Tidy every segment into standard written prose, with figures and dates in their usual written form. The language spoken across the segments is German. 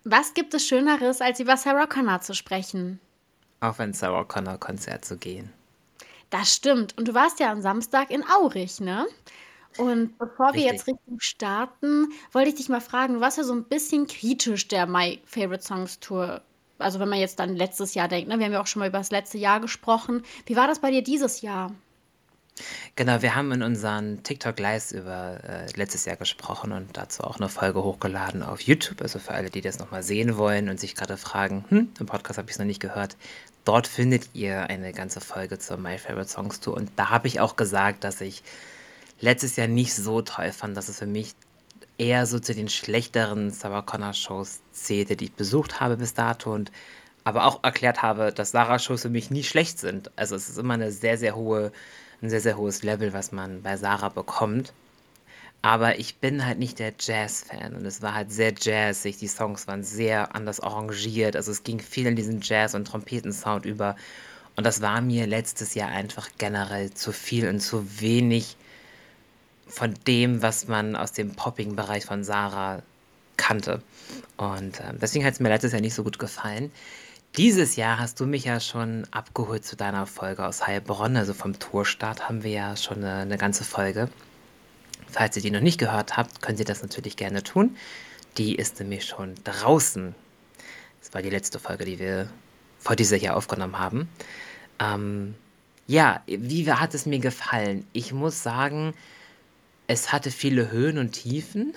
Was gibt es Schöneres, als über Sarah Connor zu sprechen? Auf ein Sarah Connor Konzert zu gehen. Das stimmt. Und du warst ja am Samstag in Aurich, ne? Und bevor wir jetzt Richtig. richtig starten, wollte ich dich mal fragen, du warst ja so ein bisschen kritisch der My Favorite Songs Tour. Also wenn man jetzt dann letztes Jahr denkt, ne? Wir haben ja auch schon mal über das letzte Jahr gesprochen. Wie war das bei dir dieses Jahr? Genau, wir haben in unseren TikTok Lives über letztes Jahr gesprochen und dazu auch eine Folge hochgeladen auf YouTube. Also für alle, die das nochmal sehen wollen und sich gerade fragen, im Podcast habe ich es noch nicht gehört. Dort findet ihr eine ganze Folge zur My Favorite Songs Tour. Und da habe ich auch gesagt, dass ich letztes Jahr nicht so toll fand, dass es für mich eher so zu den schlechteren Sarah Connor Shows zählte, die ich besucht habe bis dato und aber auch erklärt habe, dass Sarah-Shows für mich nie schlecht sind. Also es ist immer ein sehr, sehr hohes Level, was man bei Sarah bekommt. Aber ich bin halt nicht der Jazz-Fan und es war halt sehr jazzig. Die Songs waren sehr anders arrangiert. Also es ging viel in diesen Jazz- und Trompetensound über. Und das war mir letztes Jahr einfach generell zu viel und zu wenig von dem, was man aus dem Popping-Bereich von Sarah kannte. Und deswegen hat es mir letztes Jahr nicht so gut gefallen. Dieses Jahr hast du mich ja schon abgeholt zu deiner Folge aus Heilbronn, also vom Tourstart haben wir ja schon eine ganze Folge. Falls ihr die noch nicht gehört habt, könnt ihr das natürlich gerne tun. Die ist nämlich schon draußen. Das war die letzte Folge, die wir vor dieser hier aufgenommen haben. Ähm, ja, wie hat es mir gefallen? Ich muss sagen, es hatte viele Höhen und Tiefen.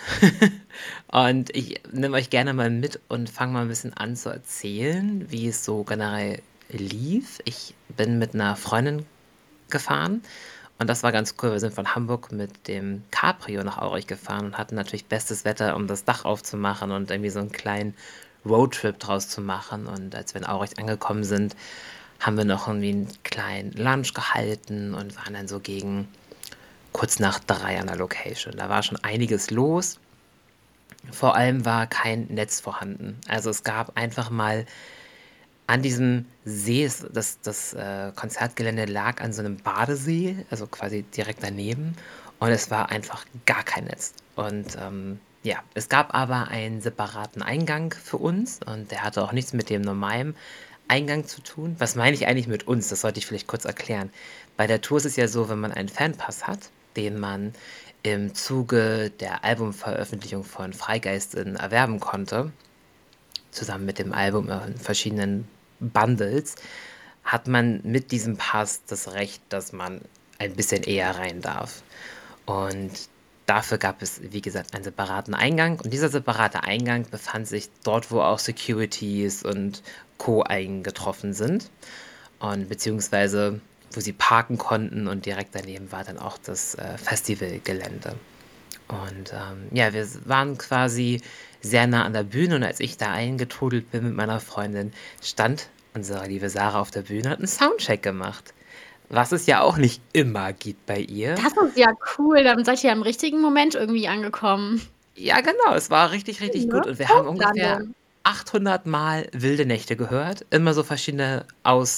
Und ich nehme euch gerne mal mit und fange mal ein bisschen an zu erzählen, wie es so generell lief. Ich bin mit einer Freundin gefahren und das war ganz cool. Wir sind von Hamburg mit dem Cabrio nach Aurich gefahren und hatten natürlich bestes Wetter, um das Dach aufzumachen und irgendwie so einen kleinen Roadtrip draus zu machen. Und als wir in Aurich angekommen sind, haben wir noch irgendwie einen kleinen Lunch gehalten und waren dann so gegen kurz nach 3 an der Location. Da war schon einiges los. Vor allem war kein Netz vorhanden. Also es gab einfach mal an diesem See, das Konzertgelände lag an so einem Badesee, also quasi direkt daneben. Und es war einfach gar kein Netz. Und ja, es gab aber einen separaten Eingang für uns und der hatte auch nichts mit dem normalen Eingang zu tun. Was meine ich eigentlich mit uns? Das sollte ich vielleicht kurz erklären. Bei der Tour ist es ja so, wenn man einen Fanpass hat, den man im Zuge der Albumveröffentlichung von Freigeistin erwerben konnte, zusammen mit dem Album in verschiedenen Bundles, hat man mit diesem Pass das Recht, dass man ein bisschen eher rein darf. Und dafür gab es, wie gesagt, einen separaten Eingang. Und dieser separate Eingang befand sich dort, wo auch Securities und Co. eingetroffen sind. Und beziehungsweise, wo sie parken konnten. Und direkt daneben war dann auch das Festivalgelände. Und ja, wir waren quasi sehr nah an der Bühne und als ich da eingetrudelt bin mit meiner Freundin, stand unsere liebe Sarah auf der Bühne und hat einen Soundcheck gemacht. Was es ja auch nicht immer gibt bei ihr. Das ist ja cool, dann seid ihr ja im richtigen Moment irgendwie angekommen, Ja, genau, es war richtig, richtig ne? gut und wir haben ungefähr Punktlandung. 800 Mal Wilde Nächte gehört. Immer so verschiedene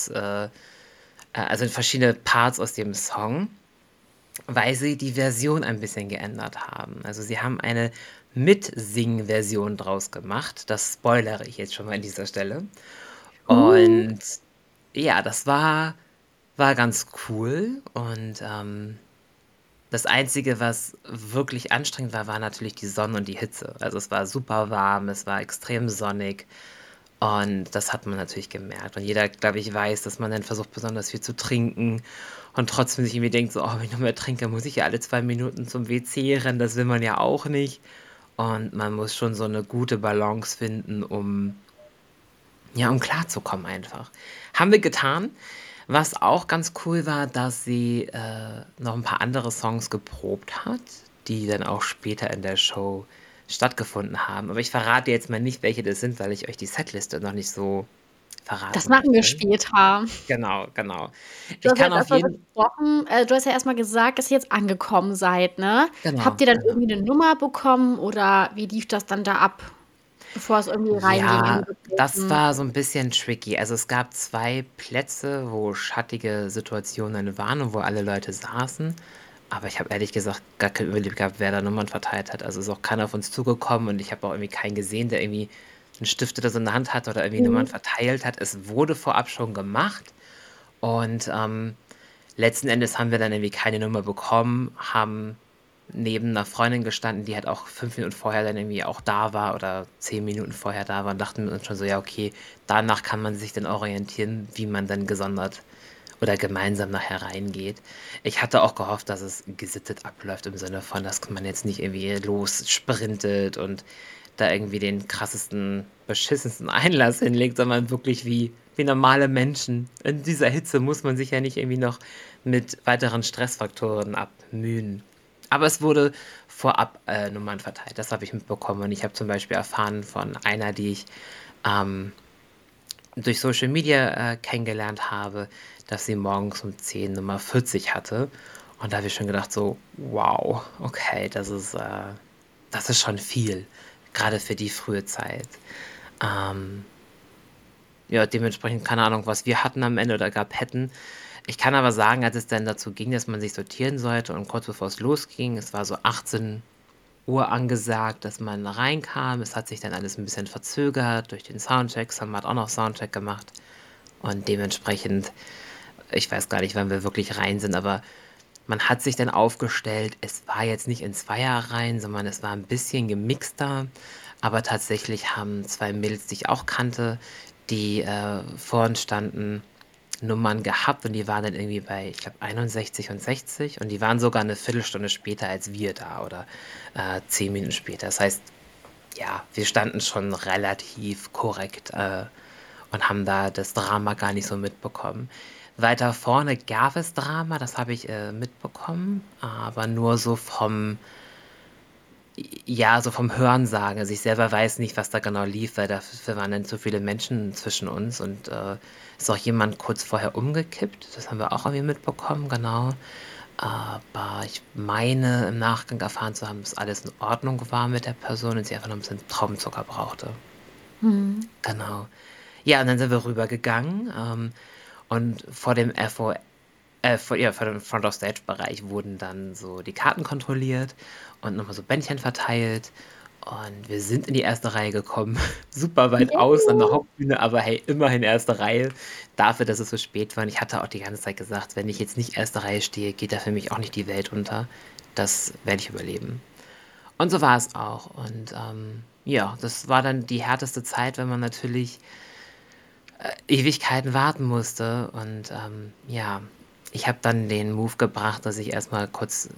also verschiedene Parts aus dem Song, weil sie die Version ein bisschen geändert haben. Also sie haben eine Mitsing-Version draus gemacht. Das spoilere ich jetzt schon mal an dieser Stelle. Uh. Und ja, war ganz cool. Und das Einzige, was wirklich anstrengend war, war natürlich die Sonne und die Hitze. Also es war super warm, es war extrem sonnig. Und das hat man natürlich gemerkt. Und jeder, glaube ich, weiß, dass man dann versucht, besonders viel zu trinken und trotzdem sich irgendwie denkt, so, oh, wenn ich noch mehr trinke, muss ich ja alle 2 Minuten zum WC rennen. Das will man ja auch nicht. Und man muss schon so eine gute Balance finden, ja, um klarzukommen einfach. Haben wir getan. Was auch ganz cool war, dass sie noch ein paar andere Songs geprobt hat, die dann auch später in der Show stattgefunden haben. Aber ich verrate jetzt mal nicht, welche das sind, weil ich euch die Setliste noch nicht so Das verraten machen wir möchte. später. Genau, genau. Du Ich hast ja kann jetzt auf erst mal jeden gesprochen du hast ja erst mal gesagt, dass ihr jetzt angekommen seid, ne? Habt Genau, ihr dann genau. irgendwie 'ne Nummer bekommen oder wie lief das dann da ab, bevor es irgendwie reinging in die Ja, das Location? war so ein bisschen tricky. Also, es gab 2 Plätze, wo schattige Situationen waren und wo alle Leute saßen. Aber ich habe ehrlich gesagt gar keinen Überblick gehabt, wer da Nummern verteilt hat. Also, ist auch keiner auf uns zugekommen und ich habe auch irgendwie keinen gesehen, der irgendwie 'n Stift oder so in der Hand hatte oder irgendwie Nummern Mhm. verteilt hat. Es wurde vorab schon gemacht und, letzten Endes haben wir dann irgendwie keine Nummer bekommen, haben neben 'ner Freundin gestanden, die halt auch 5 Minuten vorher dann irgendwie auch da war oder 10 Minuten vorher da war und dachten uns schon so: „Ja, okay, danach kann man sich dann orientieren, wie man dann gesondert oder gemeinsam nachher reingeht.“ Ich hatte auch gehofft, dass es gesittet abläuft im Sinne von, dass man jetzt nicht irgendwie lossprintet und da irgendwie den krassesten, beschissensten Einlass hinlegt, sondern wirklich wie normale Menschen. In dieser Hitze muss man sich ja nicht irgendwie noch mit weiteren Stressfaktoren abmühen. Aber es wurde vorab, Nummern verteilt. Das habe ich mitbekommen und ich habe zum Beispiel erfahren von einer, die ich, ähm, durch Social Media, kennengelernt habe, dass sie morgens um 10 Nummer 40 hatte. Und da habe ich schon gedacht so: „Wow, okay, das ist schon viel, gerade für die frühe Zeit.“ Ähm, ja, dementsprechend keine Ahnung, was wir hatten am Ende oder hätten. Ich kann aber sagen, als es dann dazu ging, dass man sich sortieren sollte und kurz bevor es losging, es war so 18 Uhr angesagt, dass man reinkam. Es hat sich dann alles ein bisschen verzögert durch den Soundcheck. Sam hat auch noch Soundcheck gemacht und dementsprechend ich weiß gar nicht, wann wir wirklich rein sind, aber man hat sich dann aufgestellt. Es war jetzt nicht in Zweierreihen, sondern es war ein bisschen gemixter, aber tatsächlich haben 2 Mädels, die ich auch kannte, die, vor uns standen, Nummern gehabt und die waren dann irgendwie bei, ich glaube, 61 und 60 und die waren sogar eine Viertelstunde später als wir da oder, 10 Minuten später. Das heißt, ja, wir standen schon relativ korrekt, und haben da das Drama gar nicht so mitbekommen. Weiter vorne gab es Drama, das habe ich, mitbekommen, aber nur so so vom Hörensagen. Also, ich selber weiß nicht, was da genau lief, weil dafür waren dann zu viele Menschen zwischen uns und, ist auch jemand kurz vorher umgekippt. Das haben wir auch irgendwie mitbekommen, genau. Aber ich meine, im Nachgang erfahren zu haben, dass alles in Ordnung war mit der Person und sie einfach noch 'n bisschen Traubenzucker brauchte. Mhm. Genau. Ja, und dann sind wir rübergegangen, und vor dem FO vor dem Front-of-Stage-Bereich wurden dann so die Karten kontrolliert und noch mal so Bändchen verteilt. Und wir sind in die erste Reihe gekommen, super weit außen an der Yeah. Hauptbühne, aber hey, immerhin erste Reihe dafür, dass es so spät war. Und ich hatte auch die ganze Zeit gesagt: „Wenn ich jetzt nicht erste Reihe stehe, geht da für mich auch nicht die Welt unter. Das werde ich überleben.“ Und so war es auch. Und, ja, das war dann die härteste Zeit, wenn man natürlich Ewigkeiten warten musste und, ja, ich habe dann den Move gebracht, dass ich erst mal kurz,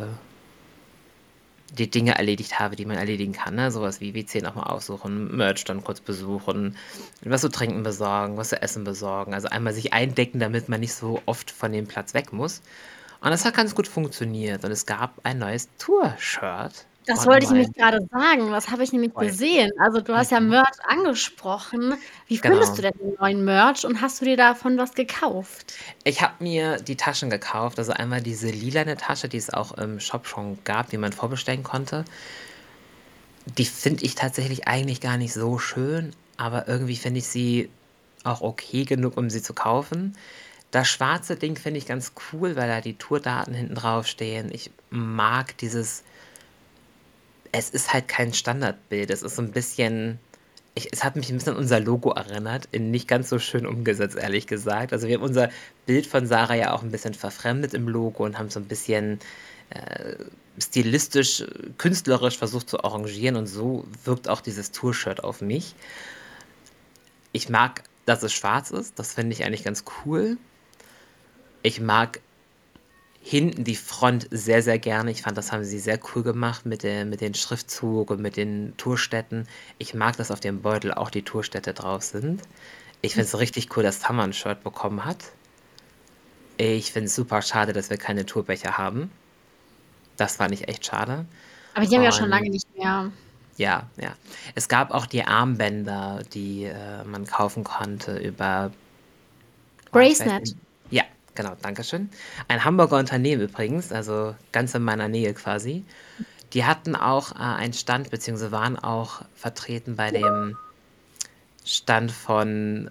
die Dinge erledigt habe, die man erledigen kann, ne? So was wie WC noch mal aufsuchen, Merch dann kurz besuchen, was zu trinken besorgen, was zu essen besorgen. Also, einmal sich eindecken, damit man nicht so oft von dem Platz weg muss. Und das hat ganz gut funktioniert und es gab ein neues Tour-Shirt Das und wollte ich mein nämlich grade sagen. Das habe ich nämlich gesehen. Also, du hast ja mhm, Merch angesprochen. Wie findest du genau. denn den neuen Merch und hast du dir davon was gekauft? Ich habe mir die Taschen gekauft, also einmal diese lilane Tasche, die es auch im Shop schon gab, die man vorbestellen konnte. Die finde ich tatsächlich eigentlich gar nicht so schön, aber irgendwie finde ich sie auch okay genug, um sie zu kaufen. Das schwarze Ding finde ich ganz cool, weil da die Tourdaten hinten drauf stehen. Ich mag dieses es ist halt kein Standardbild. Es ist so 'n bisschen es hat mich 'n bisschen an unser Logo erinnert, in nicht ganz so schön umgesetzt, ehrlich gesagt. Also, wir haben unser Bild von Sarah ja auch 'n bisschen verfremdet im Logo und haben so 'n bisschen, äh, stilistisch, künstlerisch versucht zu arrangieren und so wirkt auch dieses Tour-Shirt auf mich. Ich mag, dass es schwarz ist, das finde ich eigentlich ganz cool. Ich mag hinten die Front sehr, sehr gerne. Ich fand, das haben sie sehr cool gemacht mit den Schriftzug und mit den Tourstätten. Ich mag, dass auf dem Beutel auch die Tourstätte drauf sind. Ich finde es richtig cool, dass Summer 'n Shirt bekommen hat. Ich finde es super schade, dass wir keine Tourbecher haben. Das fand ich echt schade. Aber die haben wir ja schon Und lange nicht mehr. ja, ja. Es gab auch die Armbänder, die, man kaufen konnte über ich weiß Gracenet. nicht ja, genau, danke schön. Ein Hamburger Unternehmen übrigens, also ganz in meiner Nähe quasi. Die hatten auch, einen Stand beziehungsweise waren auch vertreten bei dem Stand von,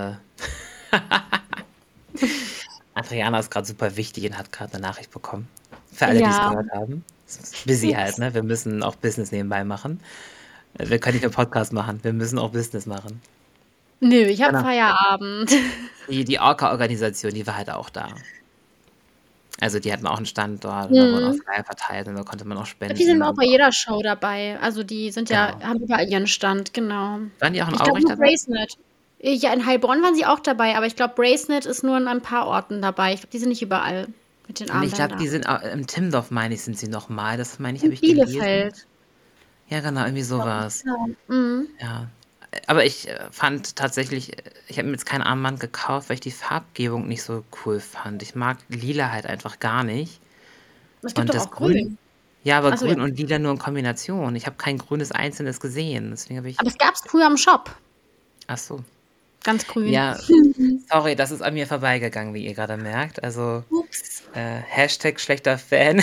Adriana ist grad super wichtig und hat grad 'ne Nachricht bekommen. Für alle, die's Ja, gehört haben. Es ist busy halt, ups. ne? Wir müssen auch Business nebenbei machen. Wir können nicht nur Podcast machen, wir müssen auch Business machen. Nö, ich habe Genau. Feierabend. Die Orca-Organisation, die war halt auch da. Also die hatten auch einen Stand dort und da wurden auch Flyer verteilt und da konnte man auch Die sind spenden auch und bei jeder Show dabei. Also die sind ja, genau. haben überall ihren Stand, genau. Waren die auch in Ich glaube Aurich nur dabei? Bracenet. Ja, in Heilbronn waren sie auch dabei, aber ich glaube, Bracenet ist nur an ein paar Orten dabei. Ich glaube, die sind nicht überall mit den Und ich glaube, Armbändern. die sind im Timmendorf, meine ich, sind sie noch mal. Das meine ich, habe In ich gelesen. Bielefeld. Ja, genau, irgendwie Glaub ich, sowas. genau. Mhm. Ja. Aber ich fand tatsächlich, ich habe mir jetzt kein Armband gekauft, weil ich die Farbgebung nicht so cool fand. Ich mag Lila halt einfach gar nicht. Es gibt Und doch das auch Grün, grün. ja, aber Achso, ja. Grün und Lila nur in Kombination. Ich habe kein grünes Einzelnes gesehen. Deswegen habe ich. Aber es gab es früher im Shop. Ach so. Ganz grün. Ja, sorry, das ist an mir vorbeigegangen, wie ihr gerade merkt. Also Ups. Hashtag schlechter Fan.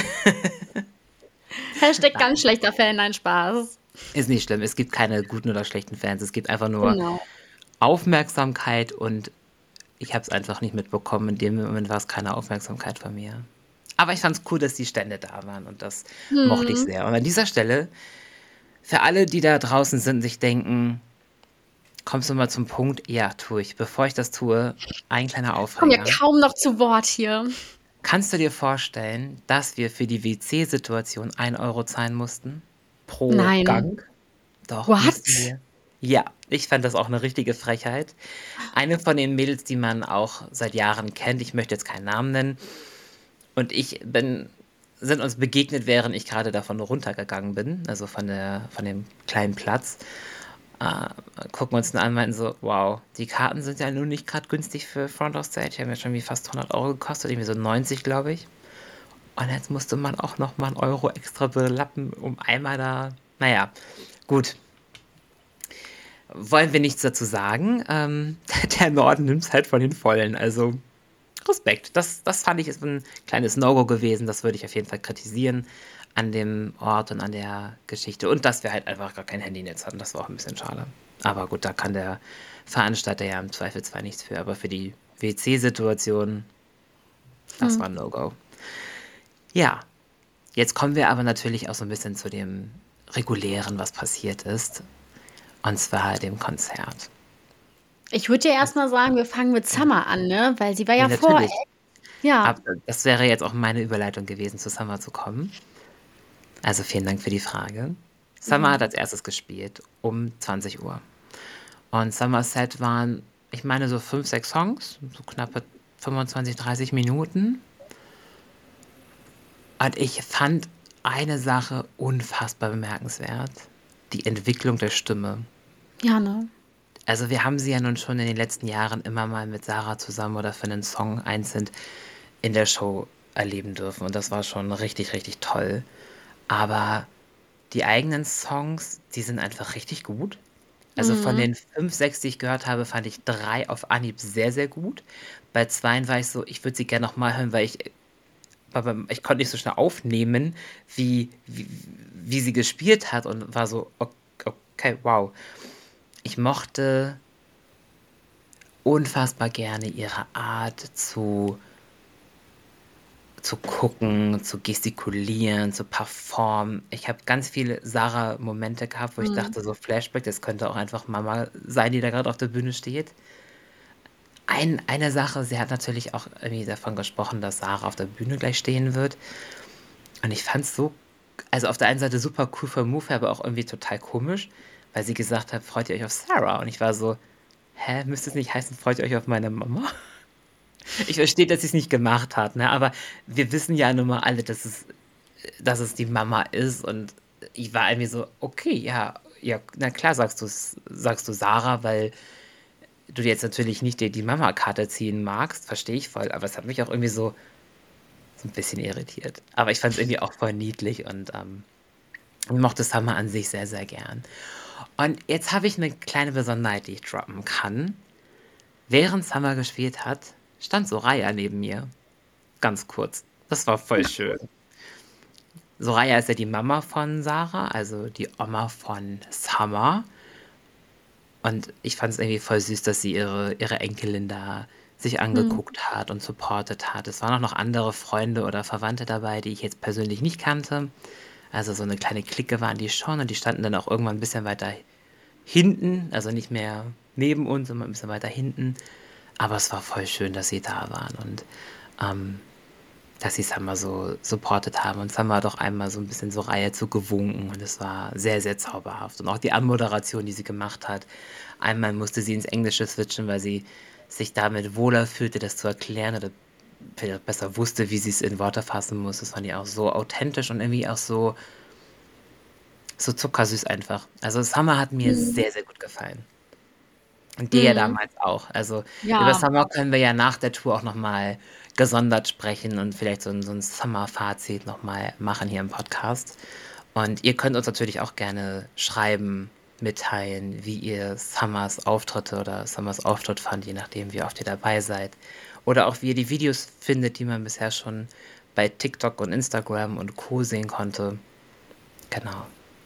Hashtag Nein, ganz schlechter Fan, nein, Spaß. ist nicht schlimm. Es gibt keine guten oder schlechten Fans. Es gibt einfach nur Genau. Aufmerksamkeit und ich habe es einfach nicht mitbekommen. In dem Moment war es keine Aufmerksamkeit von mir. Aber ich fand es cool, dass die Stände da waren und das mochte ich Hm. sehr. Und an dieser Stelle, für alle, die da draußen sind und sich denken, kommst du mal zum Punkt? Ja, tue ich. Bevor ich das tue, ein kleiner Komm ja Aufreger. kaum noch zu Wort hier. Kannst du dir vorstellen, dass wir für die WC-Situation 1 Euro zahlen mussten? Pro Nein. Gang? Doch, What? mussten wir. Ja, ich fand das auch eine richtige Frechheit. Eine von den Mädels, die man auch seit Jahren kennt, ich möchte jetzt keinen Namen nennen, und sind uns begegnet, während ich gerade davon runtergegangen bin, also von dem kleinen Platz. Gucken uns an, meinten so, wow, die Karten sind ja nun nicht gerade günstig für Front of Stage, die haben ja schon wie fast 100 Euro gekostet, irgendwie so 90, glaube ich. Und jetzt musste man auch noch mal einen Euro extra belappen, um einmal da, naja, gut. Wollen wir nichts dazu sagen. Der Norden nimmt es halt von den Vollen, also Respekt. Das fand ich ist ein kleines No-Go gewesen, das würde ich auf jeden Fall kritisieren an dem Ort und an der Geschichte. Und dass wir halt einfach gar kein Handynetz hatten, das war auch ein bisschen schade. Aber gut, da kann der Veranstalter ja im Zweifel zwar nichts für, aber für die WC-Situation, das war ein No-Go. Ja, jetzt kommen wir aber natürlich auch so ein bisschen zu dem Regulären, was passiert ist. Und zwar dem Konzert. Ich würde ja erstmal sagen, wir fangen mit Summer an, ne? Weil sie war Ja, ja natürlich. Ja. Das wäre jetzt auch meine Überleitung gewesen, zu Summer zu kommen. Also vielen Dank für die Frage. Summer hat als erstes gespielt um 20 Uhr. Und Summer's Set waren, ich meine, so 5, 6 Songs, so knappe 25, 30 Minuten. Und ich fand eine Sache unfassbar bemerkenswert. Die Entwicklung der Stimme. Ja, ne? Also wir haben sie ja nun schon in den letzten Jahren immer mal mit Sarah zusammen oder für einen Song einzeln in der Show erleben dürfen. Und das war schon richtig, richtig toll. Aber die eigenen Songs, die sind einfach richtig gut. Also von den 5, 6, die ich gehört habe, fand ich 3 auf Anhieb sehr, sehr gut. Bei 2 war ich so, ich würde sie gerne nochmal hören, weil ich konnte nicht so schnell aufnehmen, wie sie gespielt hat und war so, okay, wow. Ich mochte unfassbar gerne ihre Art zu gucken, zu gestikulieren, zu performen. Ich habe ganz viele Sarah-Momente gehabt, wo ich dachte, so Flashback, das könnte auch einfach Mama sein, die da gerade auf der Bühne steht. Eine Sache, sie hat natürlich auch irgendwie davon gesprochen, dass Sarah auf der Bühne gleich stehen wird. Und ich fand es so, also auf der einen Seite super cool vom Move, aber auch irgendwie total komisch, weil sie gesagt hat, freut ihr euch auf Sarah? Und ich war so, hä, müsste es nicht heißen, freut ihr euch auf meine Mama? Ich verstehe, dass sie es nicht gemacht hat, ne? Aber wir wissen ja nun mal alle, dass es die Mama ist. Und ich war irgendwie so, okay, ja, na klar sagst du Sarah, weil du jetzt natürlich nicht die Mama-Karte ziehen magst, verstehe ich voll. Aber es hat mich auch irgendwie so ein bisschen irritiert. Aber ich fand es irgendwie auch voll niedlich und ich mochte Summer an sich sehr, sehr gern. Und jetzt habe ich eine kleine Besonderheit, die ich droppen kann. Während Summer gespielt hat, stand Soraya neben mir. Ganz kurz. Das war voll schön. Soraya ist ja die Mama von Sarah, also die Oma von Summer. Und ich fand es irgendwie voll süß, dass sie ihre Enkelin da sich angeguckt hat und supportet hat. Es waren auch noch andere Freunde oder Verwandte dabei, die ich jetzt persönlich nicht kannte. Also so eine kleine Clique waren die schon und die standen dann auch irgendwann ein bisschen weiter hinten, also nicht mehr neben uns, sondern ein bisschen weiter hinten. Aber es war voll schön, dass sie da waren und ähm, dass sie Summer so supportet haben. Und Summer hat auch einmal so ein bisschen so Reihe zu gewunken und es war sehr, sehr zauberhaft. Und auch die Anmoderation, die sie gemacht hat. Einmal musste sie ins Englische switchen, weil sie sich damit wohler fühlte, das zu erklären oder vielleicht besser wusste, wie sie es in Worte fassen muss. Das fand ich auch so authentisch und irgendwie auch so zuckersüß einfach. Also Summer hat mir Mhm. sehr, sehr gut gefallen. Und dir ja Mhm. damals auch. Also über Ja, Summer können wir ja nach der Tour auch nochmal gesondert sprechen und vielleicht so ein Summer-Fazit nochmal machen hier im Podcast. Und ihr könnt uns natürlich auch gerne schreiben, mitteilen, wie ihr Summers Auftritte oder Summers Auftritt fand, je nachdem, wie oft ihr dabei seid. Oder auch, wie ihr die Videos findet, die man bisher schon bei TikTok und Instagram und Co. sehen konnte. Genau.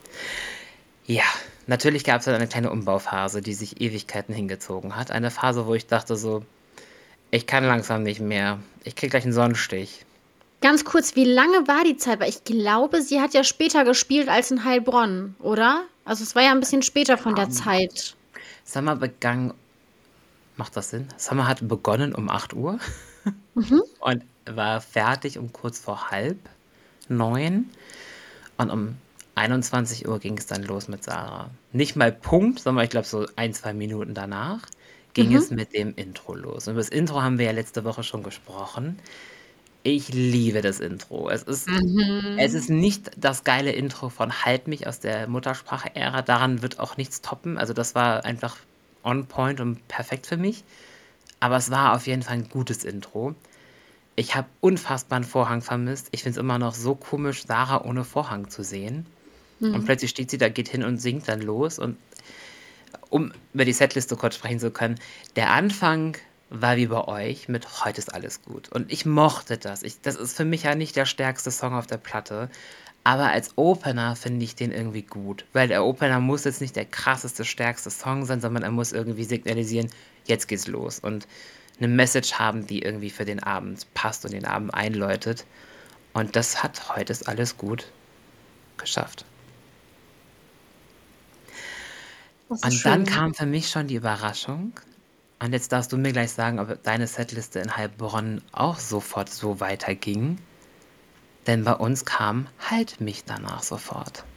Ja, natürlich gab es dann eine kleine Umbauphase, die sich Ewigkeiten hingezogen hat. Eine Phase, wo ich dachte so, ich kann langsam nicht mehr. Ich krieg gleich einen Sonnenstich. ganz kurz, wie lange war die Zeit? Weil ich glaube, sie hat ja später gespielt als in Heilbronn, oder? Also es war ja ein bisschen später von der Ähm, Zeit. Summer begann, macht das Sinn? Summer hat begonnen um 8 Uhr Mhm. und war fertig um kurz vor halb 9. Und um 21 Uhr ging es dann los mit Sarah. Nicht mal Punkt, sondern ich glaube so 1, 2 Minuten danach ging Mhm. es mit dem Intro los. Und über das Intro haben wir ja letzte Woche schon gesprochen. Ich liebe das Intro. Es ist Mhm. nicht das geile Intro von Halt mich aus der Muttersprache-Ära. Daran wird auch nichts toppen. Also das war einfach on point und perfekt für mich. Aber es war auf jeden Fall ein gutes Intro. Ich habe unfassbar einen Vorhang vermisst. Ich finde es immer noch so komisch, Sarah ohne Vorhang zu sehen. Und Mhm. plötzlich steht sie da, geht hin und singt dann los. Und um über die Setliste kurz sprechen zu können, der Anfang war wie bei euch mit Heute ist alles gut. Und ich mochte das. Das ist für mich ja nicht der stärkste Song auf der Platte. Aber als Opener finde ich den irgendwie gut. Weil der Opener muss jetzt nicht der krasseste, stärkste Song sein, sondern er muss irgendwie signalisieren, jetzt geht's los. Und eine Message haben, die irgendwie für den Abend passt und den Abend einläutet. Und das hat Heute ist alles gut geschafft. Das ist Und dann schön. kam für mich schon die Überraschung. Und jetzt darfst du mir gleich sagen, ob deine Setliste in Heilbronn auch sofort so weiterging. Denn bei uns kam Halt mich danach sofort.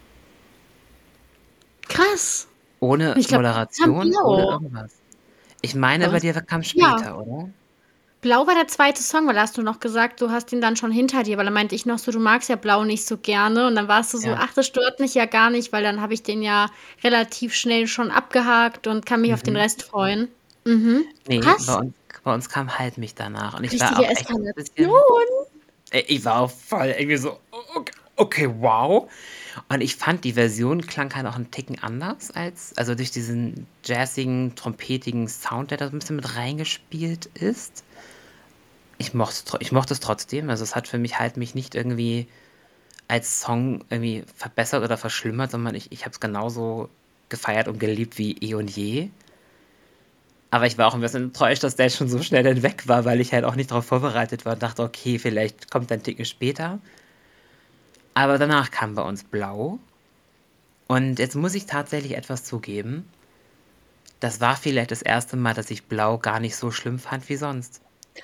Krass. Ohne Ich glaube, kam Moderation, ohne Blau. irgendwas. Ich meine, Bei bei uns, dir kam ja. später, oder? Blau war der zweite Song, weil da hast du noch gesagt, du hast ihn dann schon hinter dir, weil da meinte ich noch so, du magst ja Blau nicht so gerne. Und dann warst du so, Ja. ach, das stört mich ja gar nicht, weil dann habe ich den ja relativ schnell schon abgehakt und kann mich auf den Mhm. Rest freuen. Mhm. Nee, bei Krass. uns, bei uns kam Halt mich danach. Und ich war Richtige auch echt ein bisschen, Eskalation. ich war auch voll irgendwie so, okay, okay, wow. Und ich fand, die Version klang halt auch einen Ticken anders also durch diesen jazzigen, trompetigen Sound, der da so ein bisschen mit reingespielt ist. Ich mochte es trotzdem. Also es hat für mich halt mich nicht irgendwie als Song irgendwie verbessert oder verschlimmert, sondern ich habe es genauso gefeiert und geliebt wie eh und je. Aber ich war auch ein bisschen enttäuscht, dass der schon so schnell dann weg war, weil ich halt auch nicht darauf vorbereitet war und dachte, okay, vielleicht kommt ein Ticken später. Aber danach kam bei uns Blau. Und jetzt muss ich tatsächlich etwas zugeben. Das war vielleicht das erste Mal, dass ich Blau gar nicht so schlimm fand wie sonst.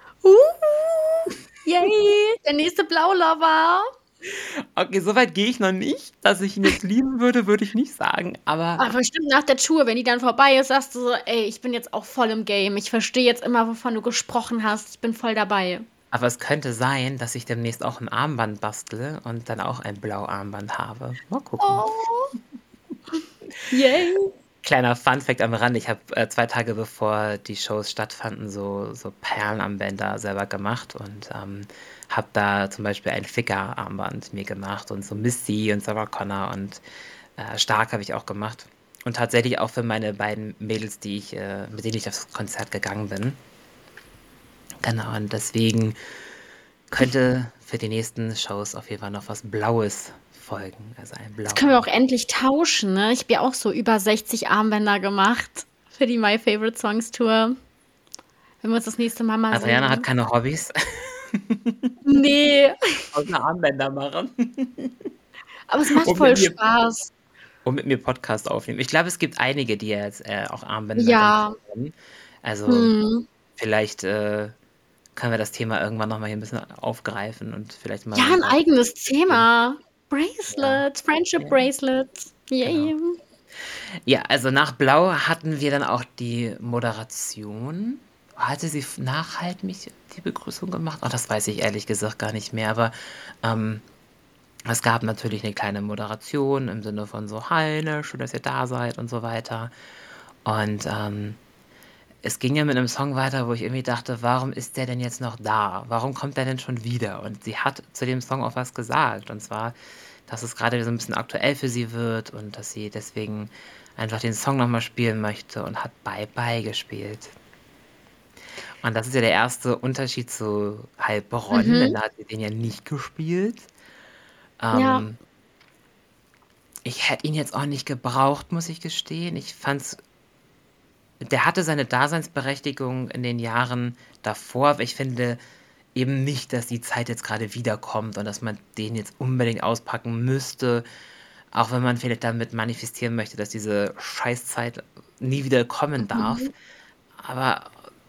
Yay, der nächste Blaulover. Okay, so weit gehe ich noch nicht. Dass ich ihn jetzt lieben würde, würde ich nicht sagen. Aber, Aber bestimmt nach der Tour, wenn die dann vorbei ist, sagst du so, ey, ich bin jetzt auch voll im Game. Ich verstehe jetzt immer, wovon du gesprochen hast. Ich bin voll dabei. aber es könnte sein, dass ich demnächst auch ein Armband bastle und dann auch ein Blau-Armband habe. Mal gucken. Oh, yay. Kleiner Funfact am Rand. Ich habe 2 Tage bevor die Shows stattfanden, so Perlenarmbänder selber gemacht und habe da zum Beispiel ein Ficker-Armband mir gemacht und so Misty und Sarah Connor und Stark habe ich auch gemacht. Und tatsächlich auch für meine beiden Mädels, mit denen ich aufs Konzert gegangen bin. Genau, und deswegen könnte für die nächsten Shows auf jeden Fall noch was Blaues folgen. Also ein Das können wir auch Blauarmband. endlich tauschen, ne? Ich habe ja auch so über 60 Armbänder gemacht für die My Favorite Songs Tour. Wenn wir uns das nächste Mal Adriana hat sehen. keine Hobbys, Nee. außer Armbänder machen. Aber es macht Und mit voll mir Spaß. und mit mir Podcast aufnehmen. Ich glaube, es gibt einige, die jetzt, auch Armbänder Ja. generieren. Also, Mhm. vielleicht, können wir das Thema irgendwann noch mal hier 'n bisschen aufgreifen und vielleicht mal Ja, so 'n 'n paar eigenes Tipps geben. Thema. Ja, Bracelets, Friendship ja, Bracelets. genau. Yay. Ja, also nach Blau hatten wir dann auch die Moderation. Hatte sie f nach Halt mich die Begrüßung gemacht? Oh, das weiß ich ehrlich gesagt gar nicht mehr, aber, ähm, es gab natürlich 'ne kleine Moderation im Sinne von so: „Hi, ne, schön, dass ihr da seid“ und so weiter. Und, es ging ja mit 'nem Song weiter, wo ich irgendwie dachte: „Warum ist der denn jetzt noch da? Warum kommt der denn schon wieder?“ Und sie hat zu dem Song auch was gesagt, und zwar, dass es grade so 'n bisschen aktuell für sie wird und dass sie deswegen einfach den Song noch mal spielen möchte und hat „Bye Bye“ gespielt. Und das ist ja der erste Unterschied zu Heilbronn, denn Mhm. da hat sie den ja nicht gespielt. Ja. Ähm, Ich hätte ihn jetzt auch nicht gebraucht, muss ich gestehen. Ich fand's Der hatte seine Daseinsberechtigung in den Jahren davor, aber ich finde eben nicht, dass die Zeit jetzt grade wiederkommt und dass man den jetzt unbedingt auspacken müsste, auch wenn man vielleicht damit manifestieren möchte, dass diese Scheißzeit nie wieder kommen darf. Mhm. Aber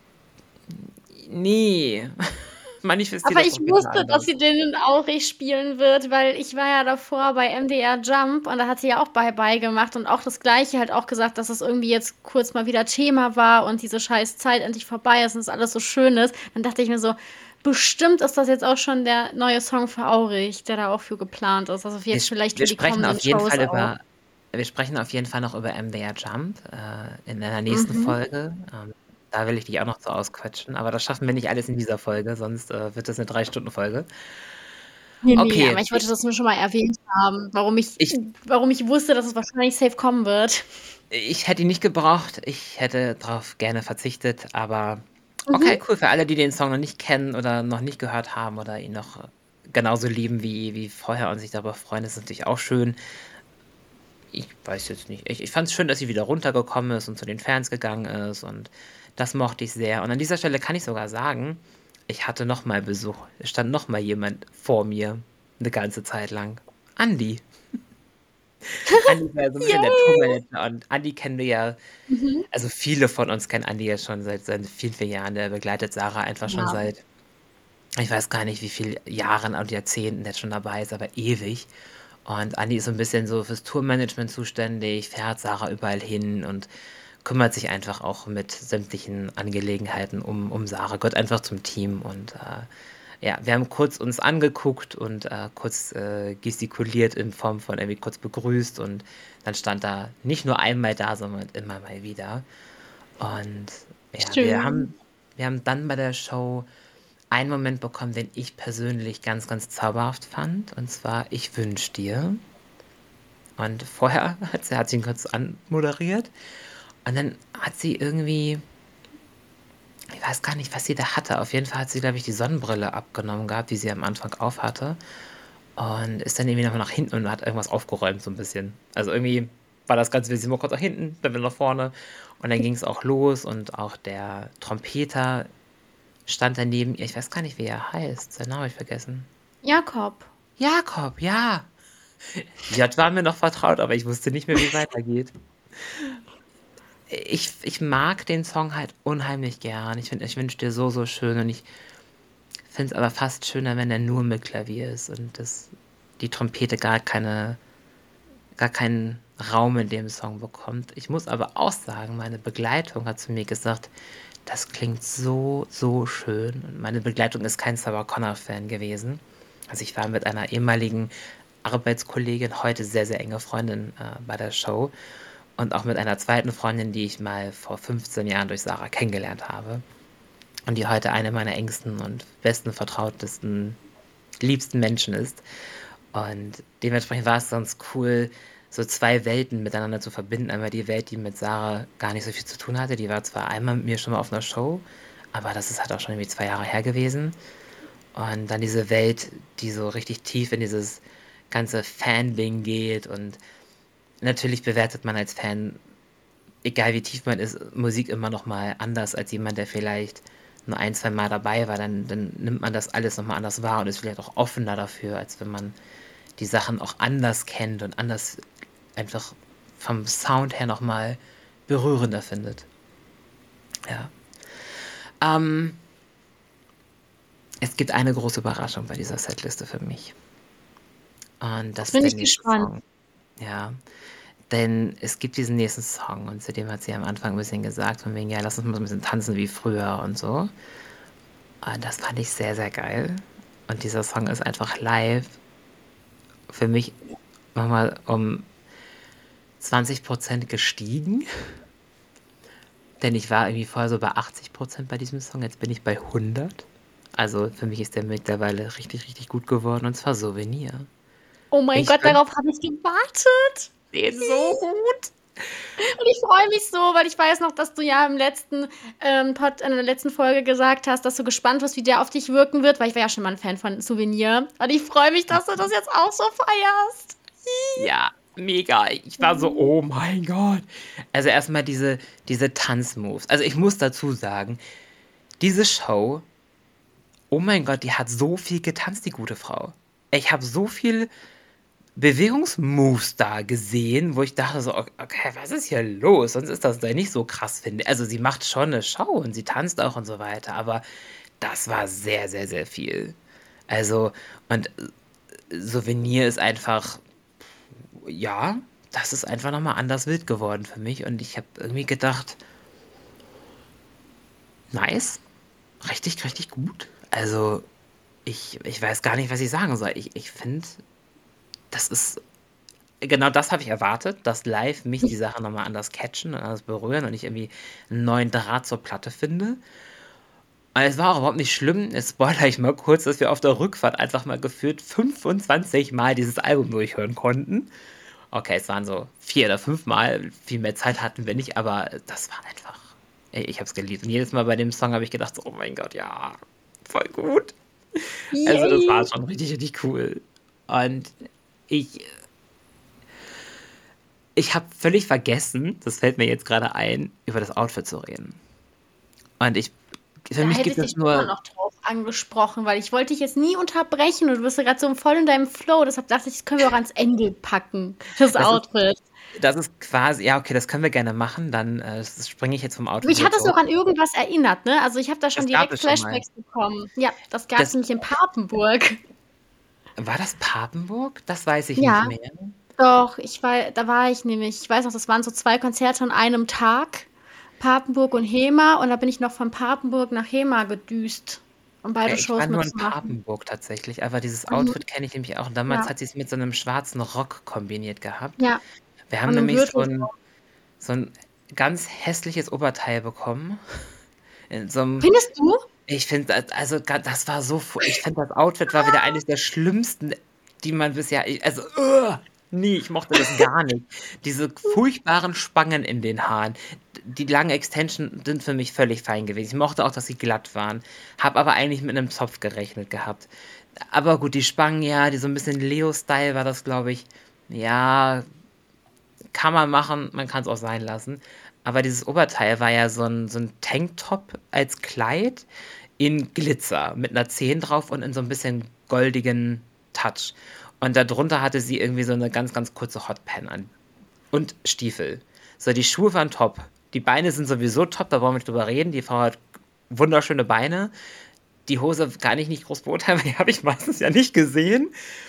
ne, manifestier Aber das ich doch bitte wusste, dass anders. sie den auch nicht spielen wird, weil ich war ja davor bei MDR Jump und da hat sie ja auch „Bye Bye“ gemacht und auch das Gleiche, halt auch gesagt, dass es irgendwie jetzt kurz mal wieder Thema war und diese scheiß Zeit endlich vorbei ist und es alles so schön ist. Dann dachte ich mir so: „Bestimmt ist das jetzt auch schon der neue Song für Aurich, der da auch für geplant ist.“ Also Wir jetzt sp vielleicht wir für die sprechen kommenden auf jeden Shows Fall auch. über Wir sprechen auf jeden Fall noch über MDR Jump, in einer nächsten Mhm. Folge. Da will ich dich auch noch zu ausquetschen, aber das schaffen wir nicht alles in dieser Folge, sonst, wird das 'ne 3-Stunden-Folge. Ne, ne, aber Okay, ich wollte das nur schon mal erwähnt haben, ich warum ich wusste, dass es wahrscheinlich safe kommen wird. ich hätte ihn nicht gebraucht. Ich hätte drauf gerne verzichtet, aber okay, Mhm. cool. Für alle, die den Song noch nicht kennen oder noch nicht gehört haben oder ihn noch genauso lieben wie vorher und sich darüber freuen, ist natürlich auch schön. Ich weiß jetzt nicht. Ich fand's schön, dass sie wieder runtergekommen ist und zu den Fans gegangen ist, und das mochte ich sehr. Und an dieser Stelle kann ich sogar sagen, ich hatte noch mal Besuch. Es stand noch mal jemand vor mir 'ne ganze Zeit lang. Andi. Andi war so 'n bisschen der Yay! Tourmanager, und Andi kennen wir ja, Mhm. also viele von uns kennen Andi ja schon seit vielen, vielen Jahren. Der begleitet Sarah einfach schon Ja. seit, ich weiß gar nicht, wie viel Jahren und Jahrzehnten der schon dabei ist, aber ewig. Und Andi ist so 'n bisschen so fürs Tourmanagement zuständig, fährt Sarah überall hin und kümmert sich einfach auch mit sämtlichen Angelegenheiten um Sarah, gehört einfach zum Team, und, ja, wir haben kurz uns angeguckt und, kurz, gestikuliert in Form von irgendwie kurz begrüßt, und dann stand er nicht nur einmal da, sondern immer mal wieder. Und ja, Schön. wir haben dann bei der Show einen Moment bekommen, den ich persönlich ganz, ganz zauberhaft fand, und zwar „Ich wünsche dir“. Und vorher hat sie ihn kurz anmoderiert, und dann hat sie irgendwie, ich weiß gar nicht, was sie da hatte. Auf jeden Fall hat sie, glaube ich, die Sonnenbrille abgenommen gehabt, die sie am Anfang aufhatte, und ist dann irgendwie noch mal nach hinten und hat irgendwas aufgeräumt so 'n bisschen. Also, irgendwie war das Ganze, wir sind mal kurz nach hinten, dann wieder nach vorne, und dann ging's auch los, und auch der Trompeter stand da neben ihr. Ich weiß gar nicht, wie er heißt. Seinen Namen habe ich vergessen. Jakob. Jakob, ja. J war mir noch vertraut, aber ich wusste nicht mehr, wie's weitergeht. Ich mag den Song halt unheimlich gern. Ich finde „Ich wünsche dir“ so, so schön, und ich finde es aber fast schöner, wenn er nur mit Klavier ist und die Trompete gar keinen Raum in dem Song bekommt. Ich muss aber auch sagen, meine Begleitung hat zu mir gesagt: „Das klingt so, so schön.“ Und meine Begleitung ist kein Sarah Connor-Fan gewesen. Also, ich war mit einer ehemaligen Arbeitskollegin, heute sehr, sehr enge Freundin, bei der Show, und auch mit einer zweiten Freundin, die ich mal vor 15 Jahren durch Sarah kennengelernt habe und die heute eine meiner engsten und besten, vertrautesten, liebsten Menschen ist. Und dementsprechend war es ganz cool, so 2 Welten miteinander zu verbinden. Einmal die Welt, die mit Sarah gar nicht so viel zu tun hatte. Die war zwar einmal mit mir schon mal auf 'ner Show, aber das ist halt auch schon irgendwie 2 Jahre her gewesen. Und dann diese Welt, die so richtig tief in dieses ganze Fan-Ding geht, und natürlich bewertet man als Fan, egal wie tief man ist, Musik immer noch mal anders als jemand, der vielleicht nur ein, zweimal dabei war. Dann nimmt man das alles noch mal anders wahr und ist vielleicht auch offener dafür, als wenn man die Sachen auch anders kennt und anders einfach vom Sound her nochmal berührender findet. Ja. Ähm, Es gibt eine große Überraschung bei dieser Setliste für mich. Und das Jetzt ist bin der ich nächste gespannt. Song. Ja. Denn es gibt diesen nächsten Song und zu dem hat sie am Anfang ein bisschen gesagt, von wegen, ja, lass uns mal so ein bisschen tanzen wie früher und so. Und das fand ich sehr, sehr geil. Und dieser Song ist einfach live für mich nochmal um 20% gestiegen. Denn ich war irgendwie vorher so bei 80% bei diesem Song, jetzt bin ich bei 100. Also für mich ist der mittlerweile richtig, richtig gut geworden und zwar Souvenir. Oh mein Ich Gott, fand darauf habe ich gewartet. den so gut. Und ich freue mich so, weil ich weiß noch, dass du ja im letzten in der letzten Folge gesagt hast, dass du gespannt bist, wie der auf dich wirken wird, weil ich war ja schon mal ein Fan von Souvenir. Und ich freue mich, dass du das jetzt auch so feierst. Ja, mega. Ich war so, oh mein Gott. Also erstmal diese Tanzmoves. Also ich muss dazu sagen, diese Show, oh mein Gott, die hat so viel getanzt, die gute Frau. Ich habe so viel Bewegungsmoves da gesehen, wo ich dachte so, okay, was ist hier los? Sonst ist das da nicht so krass, finde ich. Also sie macht schon eine Show und sie tanzt auch und so weiter, aber das war sehr, sehr, sehr viel. Also, und Souvenir ist einfach, ja, das ist einfach nochmal anders wild geworden für mich und ich habe irgendwie gedacht, nice, richtig, richtig gut. Also, ich weiß gar nicht, was ich sagen soll. Ich finde, das ist genau das habe ich erwartet, dass live mich die Sachen nochmal anders catchen und anders berühren und ich irgendwie einen neuen Draht zur Platte finde. Und es war auch überhaupt nicht schlimm. Jetzt spoilere ich mal kurz, dass wir auf der Rückfahrt einfach mal gefühlt 25 Mal dieses Album durchhören konnten. Okay, es waren so 4 oder 5 Mal. Viel mehr Zeit hatten wir nicht, aber das war einfach. Ey, ich habe es geliebt. Und jedes Mal bei dem Song habe ich gedacht, so, oh mein Gott, ja, voll gut. Also das war Yay. schon richtig, richtig cool. Und ich Ich habe völlig vergessen, das fällt mir jetzt gerade ein, über das Outfit zu reden. Und für Da mich hätte gibt ich es dich immer nur, noch drauf angesprochen, weil ich wollte dich jetzt nie unterbrechen und du bist ja gerade so voll in deinem Flow. Deshalb dachte ich, das können wir auch ans Ende packen, das das ist, Outfit. das ist quasi, ja, okay, das können wir gerne machen, dann springe ich jetzt vom Outfit Mich hat jetzt das hoch. auch an irgendwas erinnert, ne? Also ich habe da schon Das gab direkt es schon mal. Flashbacks bekommen. Ja, das gab es Das, nämlich in Papenburg. war das Papenburg? Das weiß ich nicht Ja, mehr. doch, da war ich nämlich. Ich weiß noch, das waren so 2 Konzerte an einem Tag. Papenburg und Hema. Und da bin ich noch von Papenburg nach Hema gedüst, um beide Ich war Shows nur in mitzumachen. Papenburg tatsächlich, aber dieses Mhm. Outfit kenne ich nämlich auch. Und damals Ja, hat sie es mit so einem schwarzen Rock kombiniert gehabt. ja. Wir haben Und im nämlich so Gürtel. ein ganz hässliches Oberteil bekommen. In so einem Findest du? Ich finde, also das war so, ich finde, das Outfit war wieder eines der schlimmsten, die man bisher, also, nee, ich mochte das gar nicht. Diese furchtbaren Spangen in den Haaren, die langen Extensions sind für mich völlig fein gewesen. Ich mochte auch, dass sie glatt waren, habe aber eigentlich mit einem Zopf gerechnet gehabt. Aber gut, die Spangen, ja, die so ein bisschen Leo-Style war das, glaube ich. Ja, kann man machen, man kann es auch sein lassen. Aber dieses Oberteil war ja so ein Tanktop als Kleid in Glitzer mit einer 10 drauf und in so ein bisschen goldigen Touch. Und darunter hatte sie irgendwie so eine ganz, ganz kurze Hotpan an. Und Stiefel. So, die Schuhe waren top. Die Beine sind sowieso top, da wollen wir nicht drüber reden. Die Frau hat wunderschöne Beine. Die Hose kann ich nicht groß beurteilen, weil die habe ich meistens ja nicht gesehen.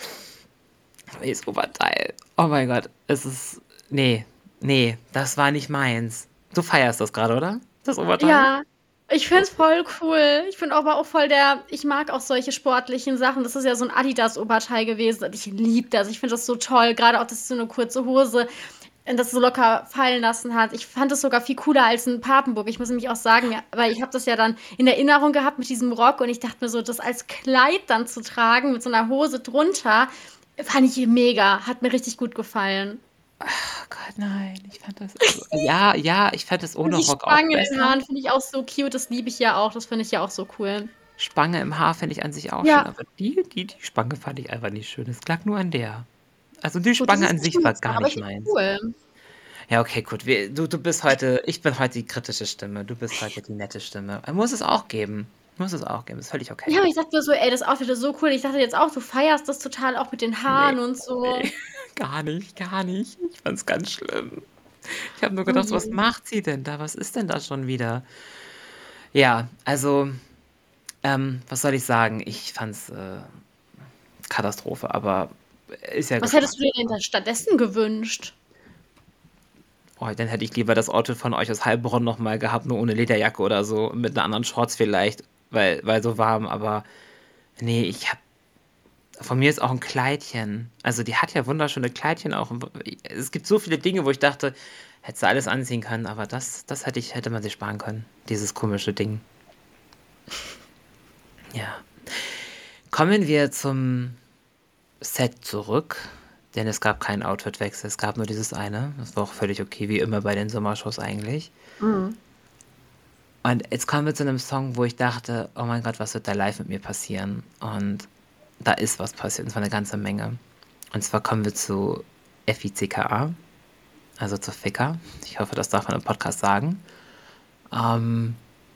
Aber das Oberteil. Oh mein Gott, es ist. Nee, das war nicht meins. Du feierst das gerade, oder? Das Oberteil? Ja, ich finde es voll cool. Ich bin aber auch voll ich mag auch solche sportlichen Sachen. Das ist ja so ein Adidas-Oberteil gewesen und ich liebe das. Ich finde das so toll, gerade auch, dass es so eine kurze Hose das so locker fallen lassen hat. Ich fand es sogar viel cooler als ein Papenburg. Ich muss nämlich auch sagen, ja, weil ich habe das ja dann in Erinnerung gehabt mit diesem Rock und ich dachte mir so, das als Kleid dann zu tragen mit so einer Hose drunter, fand ich mega. Hat mir richtig gut gefallen. Oh Gott, nein. Ich fand das. Also, ja, ich fand das Und ohne die Rock auch Spange in den besser. Haaren finde ich auch so cute. Das liebe ich ja auch. Das finde ich ja auch so cool. Spange im Haar finde ich an sich auch schön, Ja, aber die Spange fand ich einfach nicht schön. Es lag nur an der. Also die gut, das Spange ist an sich war gar Geschmackssache, aber nicht ich finde meins. cool. Ja, okay, gut. Ich bin heute die kritische Stimme. Du bist heute die nette Stimme. Muss es auch geben. Muss es auch geben, ist völlig okay. Ja, aber ich dachte mir so: „Ey, das Outfit ist so cool.“ Ich dachte jetzt auch, du feierst das total auch mit den Nee, Haaren und nee, so. gar nicht, gar nicht. Ich fand's ganz schlimm. Ich habe nur Oh gedacht, was je. macht sie denn da? Was ist denn da schon wieder? Ja, also, was soll ich sagen? Ich fand's Katastrophe, aber ist ja Was hättest du dir Geschmackssache. denn da stattdessen gewünscht? Oh, dann hätte ich lieber das Outfit von euch aus Heilbronn noch mal gehabt, nur ohne Lederjacke oder so, mit einer anderen Shorts vielleicht, weil so warm, aber nee, ich habe von mir ist auch ein Kleidchen. Also, die hat ja wunderschöne Kleidchen auch. Und es gibt so viele Dinge, wo ich dachte, hättest du alles anziehen können, aber das hätte man sich sparen können, dieses komische Ding. Ja. Kommen wir zum Set zurück, denn es gab keinen Outfitwechsel, es gab nur dieses eine. Das war auch völlig okay, wie immer bei den Sommershows eigentlich. Mhm. Und jetzt kommen wir zu einem Song, wo ich dachte, oh mein Gott, was wird da live mit mir passieren? Und da ist was passiert, und zwar eine ganze Menge. Und zwar kommen wir zu FICKA, also zu Ficker. Ich hoffe, das darf man im Podcast sagen. Ähm,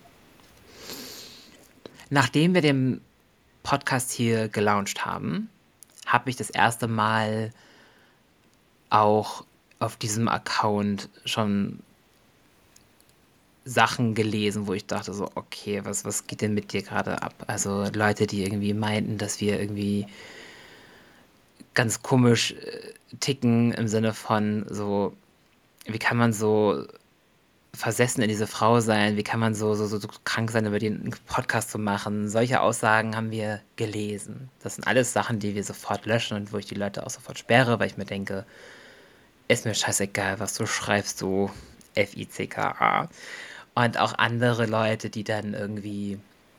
Nachdem wir den Podcast hier gelauncht haben, habe ich das erste Mal auch auf diesem Account schon Sachen gelesen, wo ich dachte so, okay, was geht denn mit dir gerade ab? Also Leute, die irgendwie meinten, dass wir irgendwie ganz komisch ticken im Sinne von so, wie kann man so versessen in diese Frau sein? Wie kann man so krank sein, über den Podcast zu machen? Solche Aussagen haben wir gelesen. Das sind alles Sachen, die wir sofort löschen und wo ich die Leute auch sofort sperre, weil ich mir denke, ist mir scheißegal, was du schreibst, du FICKA. Und auch andere Leute, die dann irgendwie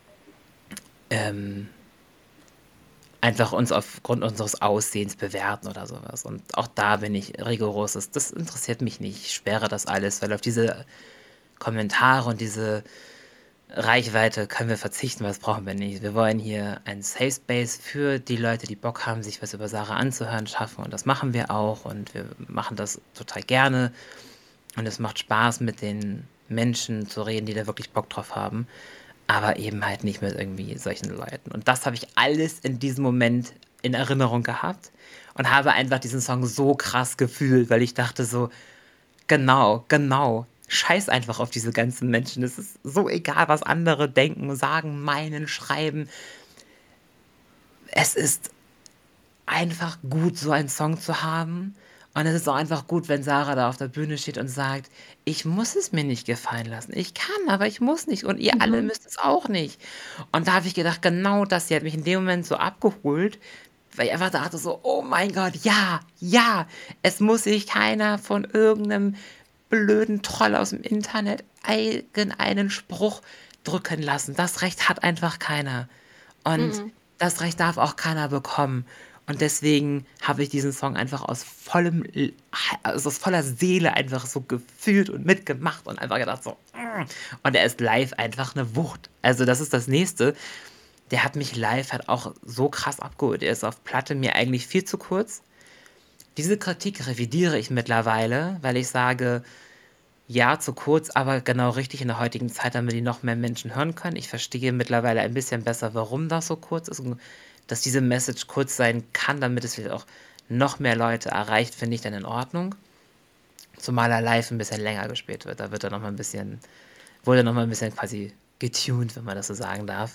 ähm, einfach uns aufgrund unseres Aussehens bewerten oder sowas. Und auch da bin ich rigoros. Das interessiert mich nicht. Ich sperre das alles, weil auf diese Kommentare und diese Reichweite können wir verzichten, weil das brauchen wir nicht. Wir wollen hier einen Safe Space für die Leute, die Bock haben, sich was über Sarah anzuhören, schaffen. Und das machen wir auch. Und wir machen das total gerne. Und es macht Spaß, mit den Menschen zu reden, die da wirklich Bock drauf haben. Aber eben halt nicht mit irgendwie solchen Leuten. Und das habe ich alles in diesem Moment in Erinnerung gehabt und habe einfach diesen Song so krass gefühlt, weil ich dachte so, genau, genau. Scheiß einfach auf diese ganzen Menschen. Es ist so egal, was andere denken, sagen, meinen, schreiben. Es ist einfach gut, so einen Song zu haben. Und es ist auch einfach gut, wenn Sarah da auf der Bühne steht und sagt, ich muss es mir nicht gefallen lassen. Ich kann, aber ich muss nicht. Und ihr alle Mhm. müsst es auch nicht. Und da habe ich gedacht, genau das, sie hat mich in dem Moment so abgeholt, weil ich einfach dachte so, oh mein Gott, ja, ja, es muss sich keiner von irgendeinem blöden Troll aus dem Internet irgendeinen Spruch drücken lassen. Das Recht hat einfach keiner. Und Mhm. das Recht darf auch keiner bekommen. Und deswegen habe ich diesen Song einfach also aus voller Seele einfach so gefühlt und mitgemacht und einfach gedacht so, "Mm." Und er ist live einfach eine Wucht. Also das ist das Nächste. Der hat mich live halt auch so krass abgeholt. Er ist auf Platte mir eigentlich viel zu kurz. Diese Kritik revidiere ich mittlerweile, weil ich sage, ja, zu kurz, aber genau richtig in der heutigen Zeit, damit die noch mehr Menschen hören können. Ich verstehe mittlerweile ein bisschen besser, warum das so kurz ist und dass diese Message kurz sein kann, damit es vielleicht auch noch mehr Leute erreicht, finde ich dann in Ordnung. Zumal er live ein bisschen länger gespielt wird. Da wird er noch mal ein bisschen, wurde noch mal ein bisschen quasi getuned, wenn man das so sagen darf.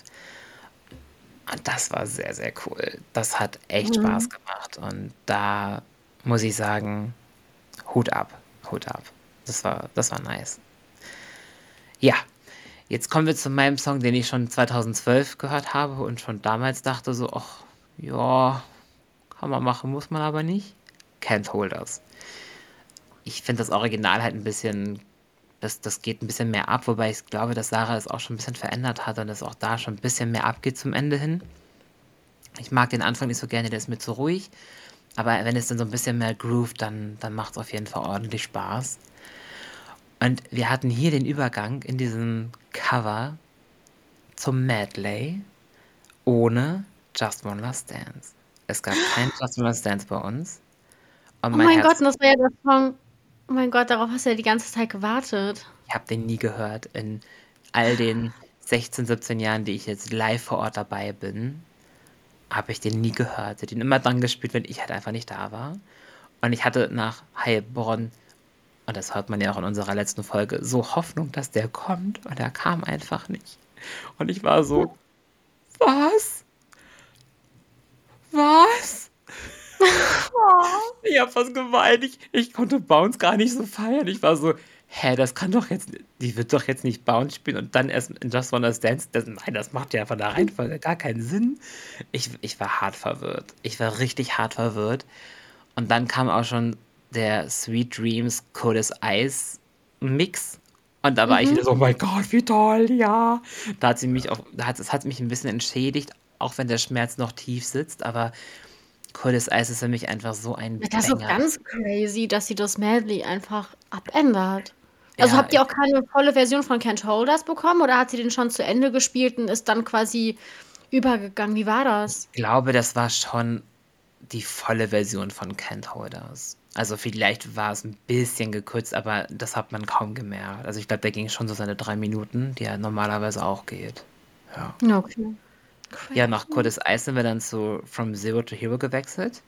Und das war sehr, sehr cool. Das hat echt Spaß Mhm. gemacht. Und da muss ich sagen, Hut ab, Hut ab. Das war nice. Ja, jetzt kommen wir zu meinem Song, den ich schon 2012 gehört habe und schon damals dachte so, ach, ja, kann man machen, muss man aber nicht. Can't Hold Us. Ich finde das Original halt ein bisschen, das geht ein bisschen mehr ab, wobei ich glaube, dass Sarah es auch schon ein bisschen verändert hat und es auch da schon ein bisschen mehr abgeht zum Ende hin. Ich mag den Anfang nicht so gerne, der ist mir zu ruhig. Aber wenn es dann so ein bisschen mehr groovt, dann macht es auf jeden Fall ordentlich Spaß. Und wir hatten hier den Übergang in diesem Cover zum Medley ohne Just One Last Dance. Es gab kein Just One Last Dance bei uns. Und Oh mein mein Gott, Herz, und das war ja der Song. Oh mein Gott, darauf hast du ja die ganze Zeit gewartet. ich habe den nie gehört in all den 16, 17 Jahren, die ich jetzt live vor Ort dabei bin, habe ich den nie gehört. Der hat ihn immer dann gespielt, wenn ich halt einfach nicht da war. Und ich hatte nach Heilbronn, und das hört man ja auch in unserer letzten Folge, so Hoffnung, dass der kommt. Und er kam einfach nicht. Und ich war so, was? Was? Oh. Ich habe fast geweint. Ich konnte Bounce gar nicht so feiern. Ich war so, hä, das kann doch jetzt, die wird doch jetzt nicht Bounce spielen und dann erst in Just Wanna Dance. Nein, das macht ja von der Reihenfolge gar keinen Sinn. Ich war hart verwirrt. Ich war richtig hart verwirrt. Und dann kam auch schon der Sweet Dreams Cold Ice Mix. Und da war ich wieder so, oh mein Gott, wie toll, ja. Da hat sie mich auch, es hat mich ein bisschen entschädigt, auch wenn der Schmerz noch tief sitzt, aber Cold Ice ist für mich einfach so ein Das ist Banger. ganz crazy, dass sie das Medley einfach abändert. Also Ja, habt ihr auch keine volle Version von Can't Hold Us bekommen oder hat sie den schon zu Ende gespielt und ist dann quasi übergegangen? Wie war das? ich glaube, das war schon die volle Version von Can't Hold Us. Also vielleicht war es ein bisschen gekürzt, aber das hat man kaum gemerkt. Also ich glaube, der ging schon so seine 3 Minuten, die er normalerweise auch geht. Ja. Okay. Ja, nach Cold Ice sind wir dann zu From Zero to Hero gewechselt.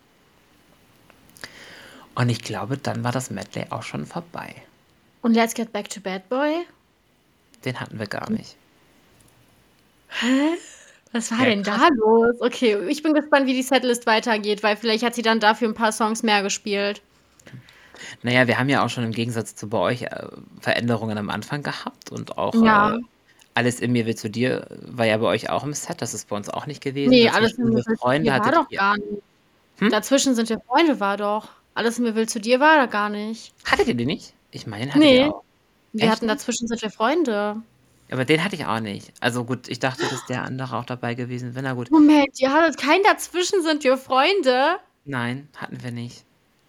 Und ich glaube, dann war das Medley auch schon vorbei. Und Let's Get Back to Bad Boy? Den hatten wir gar nicht. Hä? Was war Ja, denn da los? Okay, ich bin gespannt, wie die Setlist weitergeht, weil vielleicht hat sie dann dafür ein paar Songs mehr gespielt. Naja, wir haben ja auch schon im Gegensatz zu bei euch Veränderungen am Anfang gehabt und auch Ja. Alles in mir will zu dir war ja bei euch auch im Set, das ist bei uns auch nicht gewesen. Nee, Dazwischen Alles in sind mir wir will zu Freunde, dir war hattet doch ihr. gar nicht. Hm? Dazwischen sind wir Freunde war doch. Alles in mir will zu dir war da gar nicht. Hattet ihr den nicht? Ich meine, den hattet Nee. ihr auch. Wir Echt hatten nicht? dazwischen sind wir Freunde. Aber den hatte ich auch nicht. Also gut, ich dachte, dass der andere auch dabei gewesen wäre. Na gut. Moment, ihr hattet keinen dazwischen sind wir Freunde? Nein, hatten wir nicht.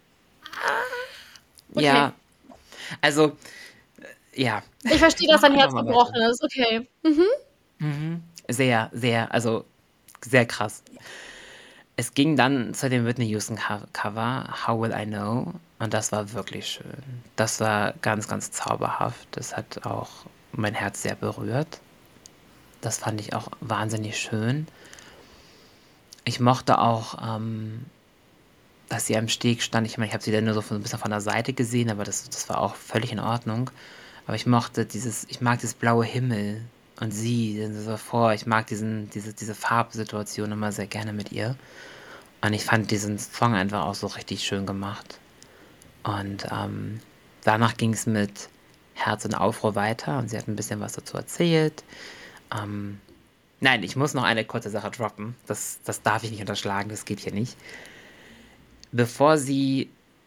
Okay. Ja, also, ja. Ich verstehe, dass dein Machen wir Herz mal gebrochen weiter. ist. Okay. Sehr, sehr, also sehr krass. Es ging dann zu dem Whitney Houston Cover, How Will I Know? Und das war wirklich schön. Das war ganz, ganz zauberhaft. Das hat auch mein Herz sehr berührt. Das fand ich auch wahnsinnig schön. Ich mochte auch, dass sie am Steg stand. Ich meine, ich habe sie dann nur so ein bisschen von der Seite gesehen, aber das war auch völlig in Ordnung. Aber ich mag dieses blaue Himmel und sie so vor. Ich mag diese Farbsituation immer sehr gerne mit ihr. Und ich fand diesen Song einfach auch so richtig schön gemacht. Und danach ging es mit Herz und Aufruhr weiter und sie hat ein bisschen was dazu erzählt. Nein, ich muss noch eine kurze Sache droppen. Das darf ich nicht unterschlagen, das geht hier nicht. Bevor sie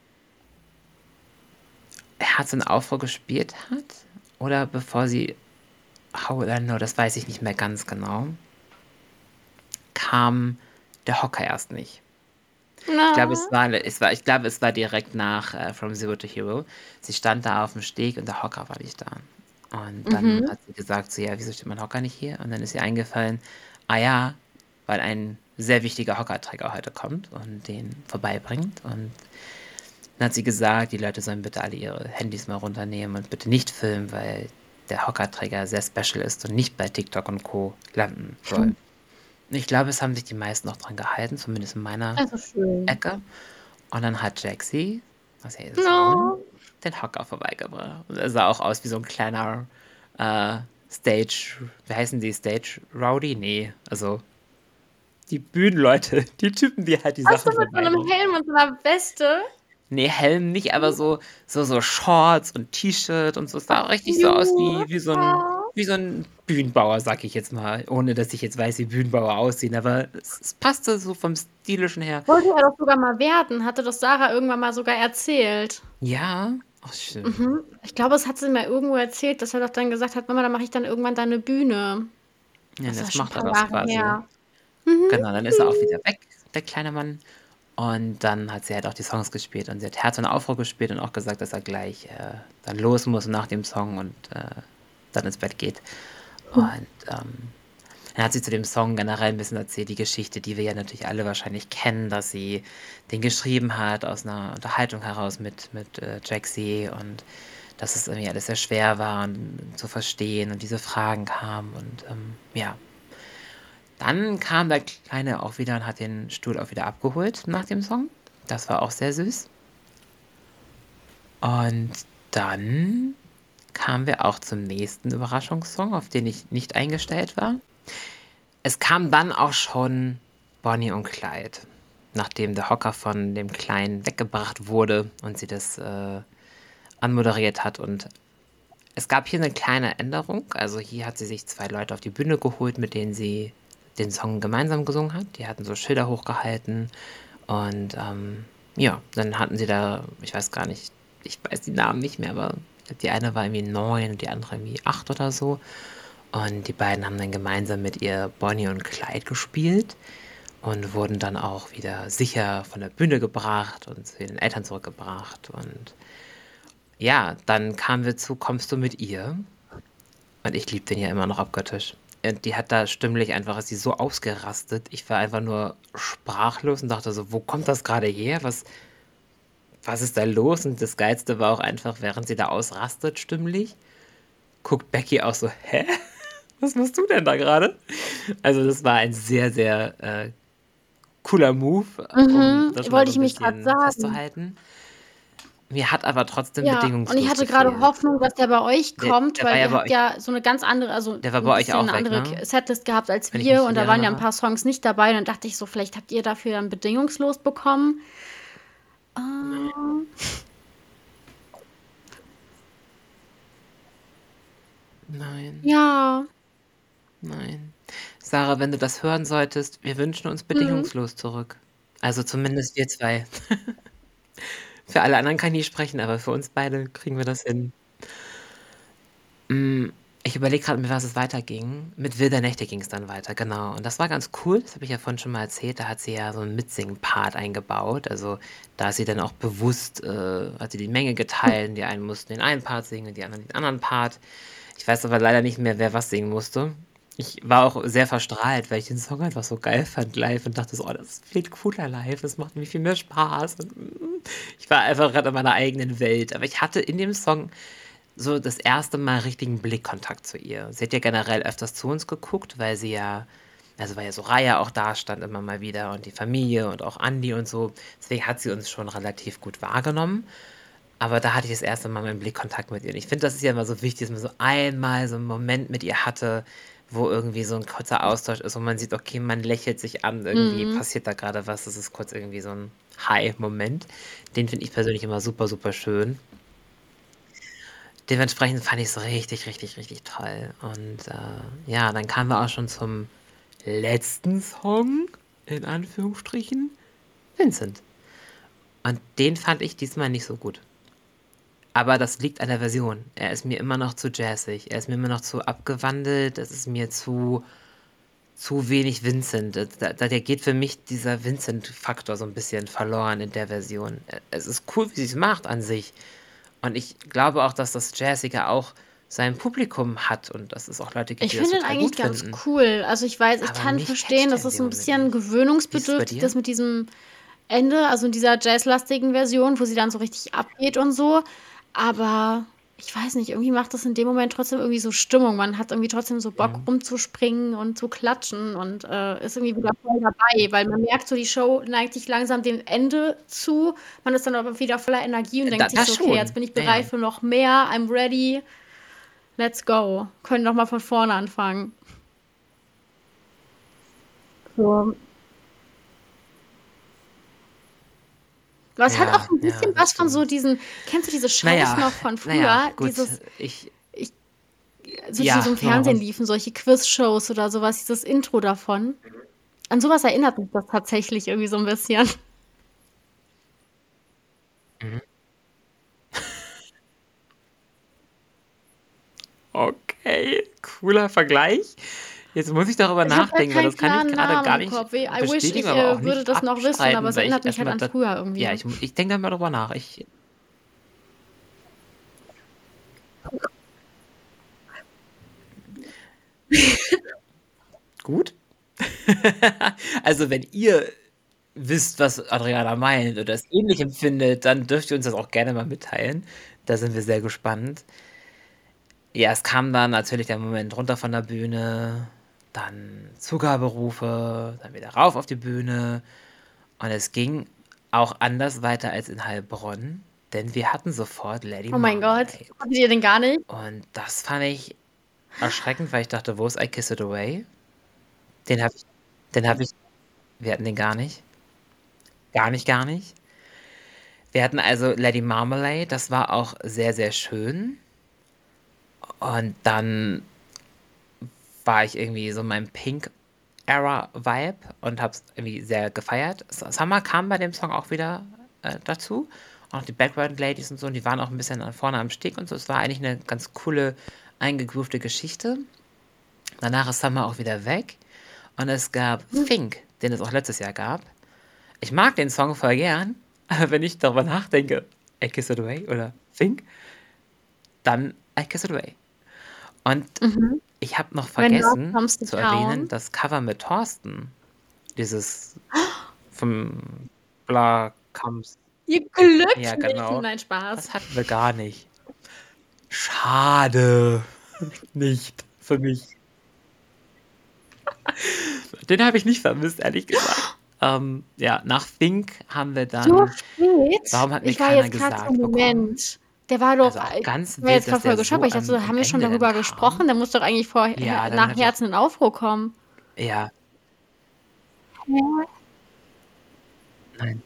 Herz und Aufruhr gespielt hat oder bevor sie How Will I Know, das weiß ich nicht mehr ganz genau, kam der Hocker erst nicht. Na. Ich glaube, es war direkt nach From Zero to Hero. Sie stand da auf dem Steg und der Hocker war nicht da. Und dann hat sie gesagt, so, ja, wieso steht mein Hocker nicht hier? Und dann ist ihr eingefallen, ah ja, weil ein sehr wichtiger Hockerträger heute kommt und den vorbeibringt. Und dann hat sie gesagt, die Leute sollen bitte alle ihre Handys mal runternehmen und bitte nicht filmen, weil der Hockerträger sehr special ist und nicht bei TikTok und Co. landen soll. Ich glaube, es haben sich die meisten noch dran gehalten, zumindest in meiner Also schön. Ecke. Und dann hat Jaxie, was ja ihr No. Sohn, den Hocker vorbeigebracht. Und er sah auch aus wie so ein kleiner Stage, wie heißen die? Stage Rowdy? Nee, also die Bühnenleute, die Typen, die halt die Hast du Sachen mit so einem vorbeibringen. Helm und so einer Weste? Nee, Helm nicht, aber so Shorts und T-Shirt und so. Es sah richtig so aus wie so ein Bühnenbauer, sag ich jetzt mal. Ohne, dass ich jetzt weiß, wie Bühnenbauer aussehen. Aber es passte so vom Stilischen her. Wollte er doch sogar mal werden. Hatte das Sarah irgendwann mal sogar erzählt. Ja, ach schön. Ich glaube, es hat sie mir irgendwo erzählt, dass er doch dann gesagt hat, Mama, dann mache ich dann irgendwann deine Bühne. Ja, Das ist jetzt schon macht er ein paar das Jahre quasi. her. Genau, dann ist er auch wieder weg, der kleine Mann. Und dann hat sie halt auch die Songs gespielt. Und sie hat Herz und Aufruhr gespielt und auch gesagt, dass er gleich dann los muss nach dem Song und dann ins Bett geht. Und dann hat sie zu dem Song generell ein bisschen erzählt, die Geschichte, die wir ja natürlich alle wahrscheinlich kennen, dass sie den geschrieben hat aus einer Unterhaltung heraus mit Jaxie und dass es irgendwie alles sehr schwer war zu verstehen und diese Fragen kamen und ja. Dann kam der Kleine auch wieder und hat den Stuhl auch wieder abgeholt nach dem Song. Das war auch sehr süß. Und dann kamen wir auch zum nächsten Überraschungssong, auf den ich nicht eingestellt war. Es kam dann auch schon Bonnie und Clyde, nachdem der Hocker von dem Kleinen weggebracht wurde und sie das anmoderiert hat. Und es gab hier eine kleine Änderung. Also hier hat sie sich 2 Leute auf die Bühne geholt, mit denen sie den Song gemeinsam gesungen hat. Die hatten so Schilder hochgehalten. Und ja, dann hatten sie da, ich weiß gar nicht, ich weiß die Namen nicht mehr, aber die eine war irgendwie 9 und die andere irgendwie 8 oder so. Und die beiden haben dann gemeinsam mit ihr Bonnie und Clyde gespielt und wurden dann auch wieder sicher von der Bühne gebracht und zu ihren Eltern zurückgebracht. Und ja, dann kamen wir zu Kommst du mit ihr? Und ich liebe den ja immer noch abgöttisch. Und die hat da stimmlich einfach, ist die so ausgerastet. Ich war einfach nur sprachlos und dachte so, wo kommt das gerade her? Was ist da los? Und das Geilste war auch einfach, während sie da ausrastet stimmlich, guckt Becky auch so, hä? Was machst du denn da gerade? Also das war ein sehr, sehr cooler Move, um das mal wollte so ich ein mich gerade bisschen sagen. festzuhalten. Mir hat aber trotzdem Ja, und ich bedingungslos hatte gerade gefehlt. Hoffnung, dass der bei euch kommt, Der war weil ja ihr bei habt euch, ja so eine ganz andere, also der war ein bei euch bisschen auch eine weg, andere ne? Setlist gehabt als Wenn ich wir mich und da richtig waren ja ein erinnere. paar Songs nicht dabei. Und dann dachte ich so, vielleicht habt ihr dafür dann bedingungslos bekommen. Ähm, Nein, ja. nein. Sarah, wenn du das hören solltest, wir wünschen uns Mhm. bedingungslos zurück. Also zumindest wir 2. Für alle anderen kann ich nicht sprechen, aber für uns beide kriegen wir das hin. Ich überlege gerade, mit was es weiterging. Mit Wilder Nächte ging es dann weiter, genau. Und das war ganz cool, das habe ich ja vorhin schon mal erzählt. Da hat sie ja so einen Mitsingen-Part eingebaut. Also da ist sie dann auch bewusst, hat sie die Menge geteilt. Die einen mussten den einen Part singen, die anderen den anderen Part. Ich weiß aber leider nicht mehr, wer was singen musste. Ich war auch sehr verstrahlt, weil ich den Song einfach so geil fand live und dachte so, oh, das ist viel cooler live, das macht mir viel mehr Spaß. Und, ich war einfach gerade in meiner eigenen Welt. Aber ich hatte in dem Song so das erste Mal richtigen Blickkontakt zu ihr. Sie hat ja generell öfters zu uns geguckt, weil sie ja, also weil ja so Raya auch da stand immer mal wieder und die Familie und auch Andi und so. Deswegen hat sie uns schon relativ gut wahrgenommen. Aber da hatte ich das erste Mal meinen Blickkontakt mit ihr. Und ich finde, das ist ja immer so wichtig, dass man so einmal so einen Moment mit ihr hatte, wo irgendwie so ein kurzer Austausch ist, wo man sieht, okay, man lächelt sich an, irgendwie Mhm. passiert da gerade was. Das ist kurz irgendwie so ein High-Moment. Den finde ich persönlich immer super, super schön. Dementsprechend fand ich es richtig, richtig, richtig toll. Und ja, dann kamen wir auch schon zum letzten Song, in Anführungsstrichen, Vincent. Und den fand ich diesmal nicht so gut. Aber das liegt an der Version. Er ist mir immer noch zu jazzig. Er ist mir immer noch zu abgewandelt. Es ist mir zu wenig Vincent. Da geht für mich dieser Vincent-Faktor so ein bisschen verloren in der Version. Es ist cool, wie sie es macht an sich. Und ich glaube auch, dass das Jazzige auch sein Publikum hat und dass es auch Leute gibt, Ich die das finde ihn total eigentlich gut ganz finden. cool. Also ich weiß, ich Aber kann mich verstehen, catcht er das in ist dem so ein Moment bisschen nicht. Wie ist es bei gewöhnungsbedürftig, dir? das mit diesem Ende, also in dieser jazzlastigen Version, wo sie dann so richtig abgeht und so. Aber ich weiß nicht, irgendwie macht das in dem Moment trotzdem irgendwie so Stimmung. Man hat irgendwie trotzdem so Bock Mhm. rumzuspringen und zu klatschen und ist irgendwie wieder voll dabei, weil man merkt so, die Show neigt sich langsam dem Ende zu. Man ist dann aber wieder voller Energie und denkt sich Das so, okay, jetzt schon. bin ich Ja, ja. bereit für noch mehr, I'm ready, let's go. Können doch mal von vorne anfangen. So. Aber es hat auch Ja, so ein ja, bisschen das was von so stimmt. diesen, kennst du diese Shows Naja, noch von naja, früher? gut. Ich, die Ja, so im nochmal Fernsehen was. liefen, solche Quiz-Shows oder sowas, dieses Intro davon. An sowas erinnert mich das tatsächlich irgendwie so ein bisschen. Mhm. Okay, cooler Vergleich. Jetzt muss ich darüber Ich habe halt nachdenken, weil keinen das kann ich klaren gerade Namen gar im nicht Kopf. I wish, bestätigen, ich aber auch würde nicht das noch wissen, aber abstreiten, es weil erinnert ich mich halt erstmal an da, früher irgendwie. ja, ich denke da mal drüber nach. Gut. Also, wenn ihr wisst, was Adriana meint oder es ähnlich empfindet, dann dürft ihr uns das auch gerne mal mitteilen. Da sind wir sehr gespannt. Ja, es kam dann natürlich der Moment runter von der Bühne, dann Zugaberufe, dann wieder rauf auf die Bühne. Und es ging auch anders weiter als in Heilbronn, denn wir hatten sofort Lady Oh mein Gott. Marmalade. Hattet ihr den gar nicht? Und das fand ich erschreckend, weil ich dachte, wo ist I Kiss It Away? Den habe ich, wir hatten den gar nicht. Gar nicht, gar nicht. Wir hatten also Lady Marmalade, das war auch sehr, sehr schön. Und dann war ich irgendwie so in meinem Pink-Era-Vibe und hab's irgendwie sehr gefeiert. Summer kam bei dem Song auch wieder dazu. Auch die Background Ladies und so, und die waren auch ein bisschen vorne am Steg und so. Es war eigentlich eine ganz coole, eingegroovte Geschichte. Danach ist Summer auch wieder weg. Und es gab Fink, den es auch letztes Jahr gab. Ich mag den Song voll gern, aber wenn ich darüber nachdenke, I Kiss It Away oder Fink, dann I Kiss It Away. Und ich habe noch When Love vergessen Comes to zu erwähnen, Town. das Cover mit Thorsten, dieses vom Bla Comes. Ihr Glücklichen. Ja, genau. Nein, Spaß. Das hatten wir gar nicht. Schade. Nicht für mich. Den habe ich nicht vermisst, ehrlich gesagt. Ja, nach Fink haben wir dann. So spät? Warum hat mir Ich war keiner jetzt gerade gesagt so im bekommen? Moment. Der war doch. Also auch ganz Ich war jetzt wild, gerade dass voll der geschockt, so weil ich dachte, so, am haben wir schon Ende darüber dann gesprochen? kam. Der muss doch eigentlich Ja, dann nach hatte ich, Herzen in Aufruhr kommen. ja, Ja. nein.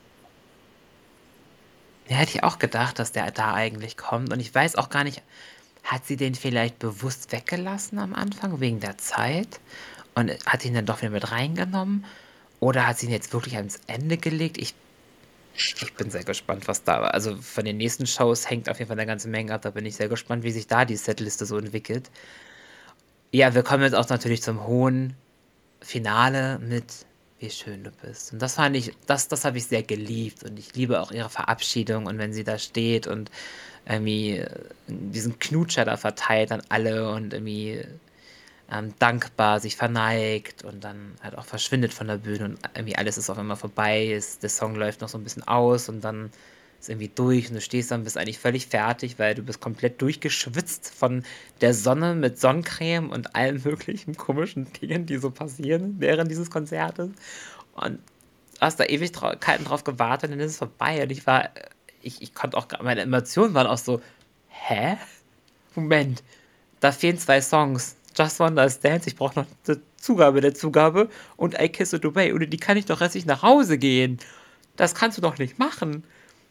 Ja, hätte ich auch gedacht, dass der da eigentlich kommt. Und ich weiß auch gar nicht, hat sie den vielleicht bewusst weggelassen am Anfang wegen der Zeit und hat ihn dann doch wieder mit reingenommen? Oder hat sie ihn jetzt wirklich ans Ende gelegt? Ich bin sehr gespannt, was da war. Also von den nächsten Shows hängt auf jeden Fall eine ganze Menge ab. Da bin ich sehr gespannt, wie sich da die Setliste so entwickelt. Ja, wir kommen jetzt auch natürlich zum hohen Finale mit Wie schön du bist. Und das fand ich, das habe ich sehr geliebt. Und ich liebe auch ihre Verabschiedung und wenn sie da steht und irgendwie diesen Knutscher da verteilt an alle und irgendwie dankbar sich verneigt und dann halt auch verschwindet von der Bühne und irgendwie alles ist auf einmal vorbei. Der Song läuft noch so ein bisschen aus und dann ist irgendwie durch und du stehst dann, bist eigentlich völlig fertig, weil du bist komplett durchgeschwitzt von der Sonne mit Sonnencreme und allen möglichen komischen Dingen, die so passieren während dieses Konzertes. Und hast da Ewigkeiten drauf gewartet und dann ist es vorbei. Und ich konnte auch, meine Emotionen waren auch so, hä? Moment, da fehlen 2 Songs. Just One Last Dance, ich brauche noch die Zugabe der Zugabe und I Kiss It Away. Oder die kann ich doch restlich nach Hause gehen. Das kannst du doch nicht machen.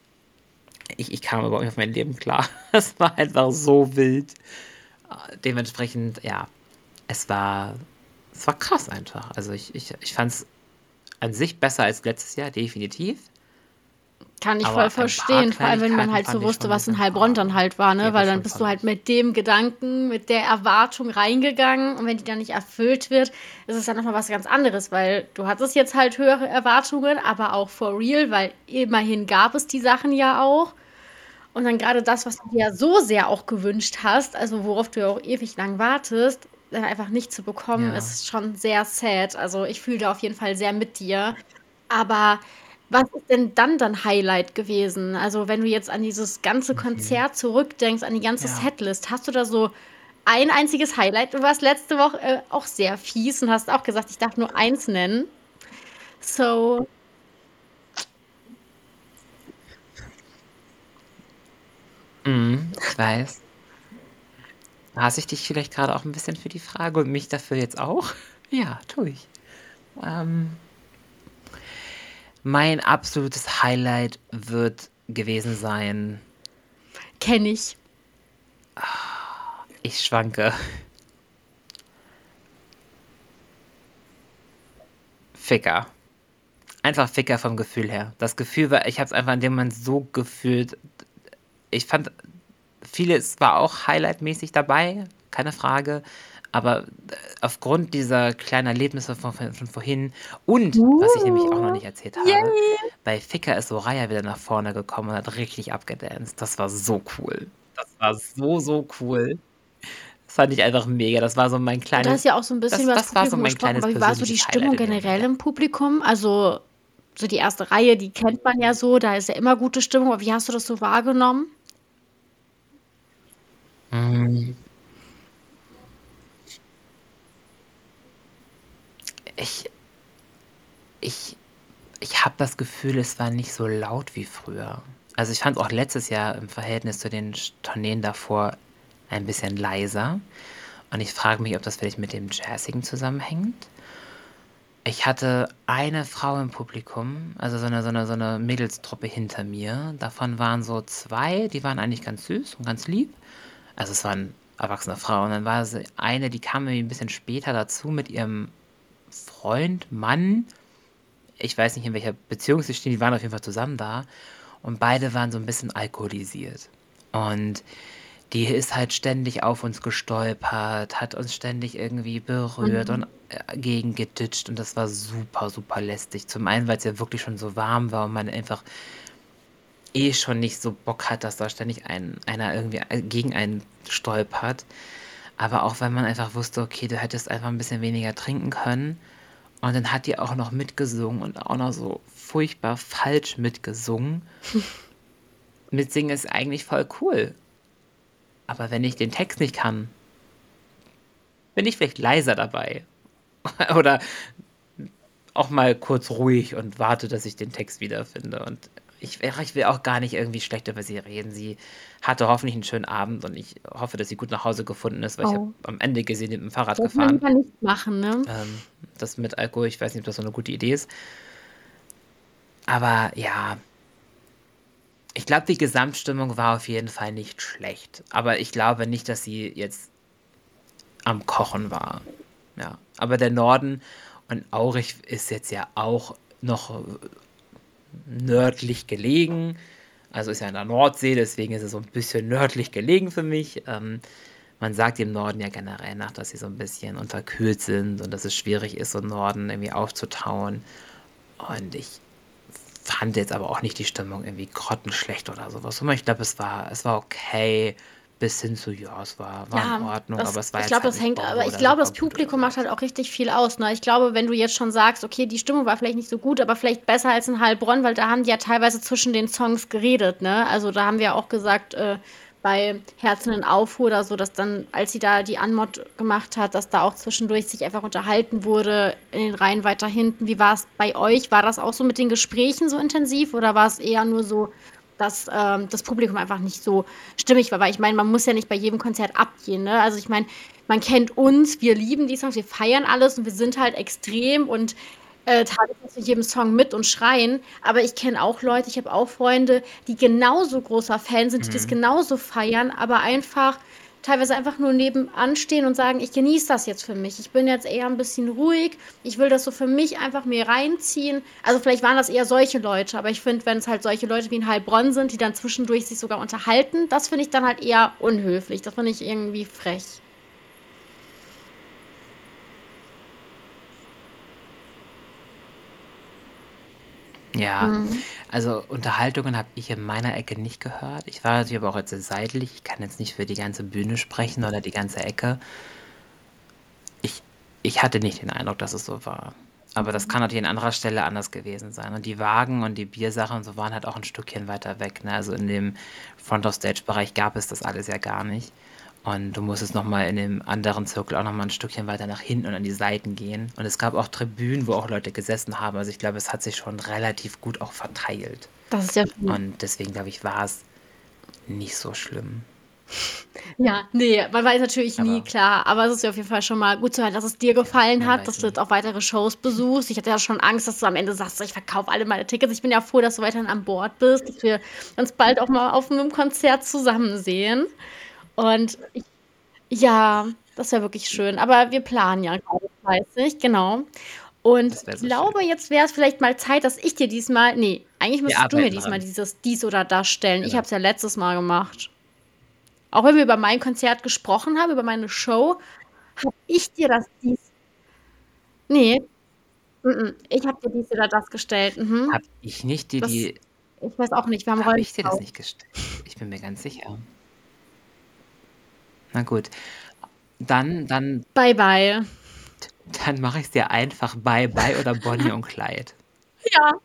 Ich kam aber nicht auf mein Leben klar. Es war einfach so wild. Dementsprechend, ja, es war krass einfach. Also ich fand es an sich besser als letztes Jahr, definitiv. Kann ich Aber voll ein paar verstehen, vor allem wenn man Kleinigkeiten halt so fand ich wusste, schon ein was in bisschen, Heilbronn dann halt war, ne? die habe Weil ich dann schon bist du halt vermisst. mit dem Gedanken, mit der Erwartung reingegangen und wenn die dann nicht erfüllt wird, ist es dann nochmal was ganz anderes, weil du hattest jetzt halt höhere Erwartungen, aber auch for real, weil immerhin gab es die Sachen ja auch. Und dann gerade das, was du dir ja so sehr auch gewünscht hast, also worauf du ja auch ewig lang wartest, dann einfach nicht zu bekommen, Ja. ist schon sehr sad. Also ich fühle da auf jeden Fall sehr mit dir. Aber was ist denn dann dein Highlight gewesen? Also wenn du jetzt an dieses ganze Konzert zurückdenkst, an die ganze Ja. Setlist, hast du da so ein einziges Highlight? Du warst letzte Woche auch sehr fies und hast auch gesagt, ich darf nur eins nennen. So, Ich weiß. Hasse ich dich vielleicht gerade auch ein bisschen für die Frage und mich dafür jetzt auch? Ja, tue ich. Ähm, mein absolutes Highlight wird gewesen sein, kenne ich. ich schwanke, Ficker. Einfach Ficker vom Gefühl her. Das Gefühl war, ich habe es einfach in dem Moment so gefühlt. Ich fand, vieles war auch highlightmäßig dabei, keine Frage. Aber aufgrund dieser kleinen Erlebnisse von vorhin und was ich nämlich auch noch nicht erzählt habe, Yay! bei Ficker ist Soraya wieder nach vorne gekommen und hat richtig abgedanced. Das war so cool. Das war so, so cool. Das fand ich einfach mega. Das war so mein Du hast kleines, ja auch so ein bisschen über das das war so Publikum mein gesprochen, kleines aber wie war so die persönliches Stimmung Highlight in dem Moment. generell Ja. im Publikum? Also so die erste Reihe, die kennt man ja so, da ist ja immer gute Stimmung. Aber wie hast du das so wahrgenommen? Mm, Ich, ich, ich habe das Gefühl, es war nicht so laut wie früher. Also ich fand es auch letztes Jahr im Verhältnis zu den Tourneen davor ein bisschen leiser. Und ich frage mich, ob das vielleicht mit dem Jazzigen zusammenhängt. Ich hatte eine Frau im Publikum, also so eine Mädelstruppe hinter mir. Davon waren so zwei, die waren eigentlich ganz süß und ganz lieb. Also es waren erwachsene Frauen. Und dann war sie eine, die kam irgendwie ein bisschen später dazu mit ihrem Freund, Mann. Ich weiß nicht, in welcher Beziehung sie stehen, die waren auf jeden Fall zusammen da. Und beide waren so ein bisschen alkoholisiert. Und die ist halt ständig auf uns gestolpert, hat uns ständig irgendwie berührt und Mhm. gegengeditscht. Und das war super, super lästig. Zum einen, weil es ja wirklich schon so warm war und man einfach schon nicht so Bock hat, dass da ständig einer irgendwie gegen einen stolpert. Aber auch, weil man einfach wusste, okay, du hättest einfach ein bisschen weniger trinken können. Und dann hat die auch noch mitgesungen und auch noch so furchtbar falsch mitgesungen. Mitsingen ist eigentlich voll cool. Aber wenn ich den Text nicht kann, bin ich vielleicht leiser dabei. Oder auch mal kurz ruhig und warte, dass ich den Text wiederfinde. Und ich will auch gar nicht irgendwie schlecht über sie reden. Sie hatte hoffentlich einen schönen Abend und ich hoffe, dass sie gut nach Hause gefunden ist, weil ich habe Oh, am Ende gesehen, die mit dem Fahrrad sollte man gefahren. lieber nicht machen, ne? Das mit Alkohol, ich weiß nicht, ob das so eine gute Idee ist. Aber ja, ich glaube, die Gesamtstimmung war auf jeden Fall nicht schlecht. Aber ich glaube nicht, dass sie jetzt am Kochen war. Ja, aber der Norden und Aurich ist jetzt ja auch noch nördlich gelegen. Also ist ja in der Nordsee, deswegen ist es so ein bisschen nördlich gelegen für mich. Man sagt im Norden ja generell nach, dass sie so ein bisschen unterkühlt sind und dass es schwierig ist, so im Norden irgendwie aufzutauen. Und ich fand jetzt aber auch nicht die Stimmung irgendwie grottenschlecht oder sowas. Sondern ich glaube, es war okay, bis hin zu, ja, es war in Ja, Ordnung, aber es war ich jetzt glaube, halt das nicht hängt, Bombe aber ich oder glaube, super das gut oder Publikum macht sowas. halt auch richtig viel aus, ne? Ich glaube, wenn du jetzt schon sagst, okay, die Stimmung war vielleicht nicht so gut, aber vielleicht besser als in Heilbronn, weil da haben die ja teilweise zwischen den Songs geredet, ne? Also da haben wir auch gesagt, bei Herzen in Aufruhr oder so, dass dann, als sie da die Anmod gemacht hat, dass da auch zwischendurch sich einfach unterhalten wurde in den Reihen weiter hinten. Wie war es bei euch? War das auch so mit den Gesprächen so intensiv oder war es eher nur so, dass das Publikum einfach nicht so stimmig war? Weil ich meine, man muss ja nicht bei jedem Konzert abgehen, ne? Also ich meine, man kennt uns, wir lieben die Songs, wir feiern alles und wir sind halt extrem und tanzen zu jedem Song mit und schreien. Aber ich kenne auch Leute, ich habe auch Freunde, die genauso großer Fan sind, die das Mhm. genauso feiern, aber einfach teilweise einfach nur nebenan stehen und sagen, ich genieße das jetzt für mich. Ich bin jetzt eher ein bisschen ruhig. Ich will das so für mich einfach mir reinziehen. Also vielleicht waren das eher solche Leute, aber ich finde, wenn es halt solche Leute wie in Heilbronn sind, die dann zwischendurch sich sogar unterhalten, das finde ich dann halt eher unhöflich. Das finde ich irgendwie frech. Ja, Mhm. also Unterhaltungen habe ich in meiner Ecke nicht gehört. Ich war natürlich aber auch jetzt seitlich. Ich kann jetzt nicht für die ganze Bühne sprechen oder die ganze Ecke. Ich, ich hatte nicht den Eindruck, dass es so war. Aber das kann natürlich an anderer Stelle anders gewesen sein. Und die Wagen und die Biersachen und so waren halt auch ein Stückchen weiter weg. Ne? Also in dem Front-of-Stage-Bereich gab es das alles ja gar nicht. Und du musstest nochmal in dem anderen Zirkel auch nochmal ein Stückchen weiter nach hinten und an die Seiten gehen. Und es gab auch Tribünen, wo auch Leute gesessen haben. Also ich glaube, es hat sich schon relativ gut auch verteilt. Das ist ja schön. Und deswegen, glaube ich, war es nicht so schlimm. Ja, nee, man weiß natürlich nie, Aber klar. Aber es ist ja auf jeden Fall schon mal gut zu hören, dass es dir ja, gefallen man hat, weiß dass du nie. jetzt auch weitere Shows besuchst. Ich hatte ja schon Angst, dass du am Ende sagst, so, ich verkaufe alle meine Tickets. Ich bin ja froh, dass du weiterhin an Bord bist, dass wir uns bald auch mal auf einem Konzert zusammen sehen. Und ja, das wäre wirklich schön. Aber wir planen ja gerade fleißig, genau. Und Das ich wäre so schön. glaube, jetzt wäre es vielleicht mal Zeit, dass ich dir diesmal, nee, eigentlich Wir müsstest du mir arbeiten diesmal dran. dieses dies oder das stellen. Ich habe Genau. es ja letztes Mal gemacht. Auch wenn wir über mein Konzert gesprochen haben, über meine Show, habe ich dir das dies. Nee, ich habe dir dies oder das gestellt. Mhm. Habe ich nicht dir Das, die ich weiß auch nicht, wir haben Habe ich dir das Räumlichkeit. nicht gestellt? Ich bin mir ganz sicher. Na gut, dann Bye, bye. dann mache ich's dir einfach. Bye Bye oder Bonnie und Clyde. Ja.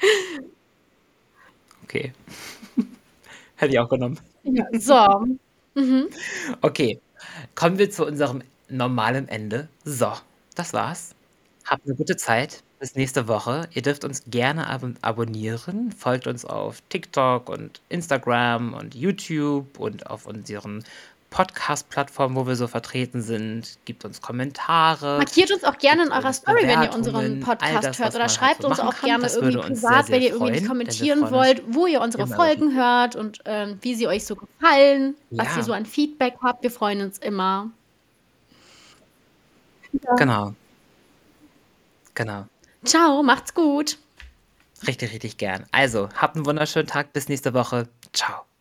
Okay, hätte ich auch genommen. Ja, so. Mhm. Okay, kommen wir zu unserem normalen Ende. So, das war's. Habt 'ne gute Zeit. Bis nächste Woche. Ihr dürft uns gerne abonnieren. Folgt uns auf TikTok und Instagram und YouTube und auf unseren Podcast-Plattformen, wo wir so vertreten sind. Gebt uns Kommentare, Markiert uns auch gerne in gebt eurer uns Story, wenn ihr unseren Bewertungen, all Podcast das, hört was oder man halt so schreibt uns machen auch kann. gerne Das irgendwie würde uns sehr, privat, sehr wenn ihr irgendwie freuen, denn wir kommentieren freuen uns wollt, wo ihr unsere immer über Folgen hört und, wie sie euch so gefallen, was ihr so ja, an Feedback habt. Wir freuen uns immer. Ja. genau, genau. Tschau, macht's gut. Richtig, richtig gern. Also, habt 'n wunderschönen Tag. Bis nächste Woche. Tschau.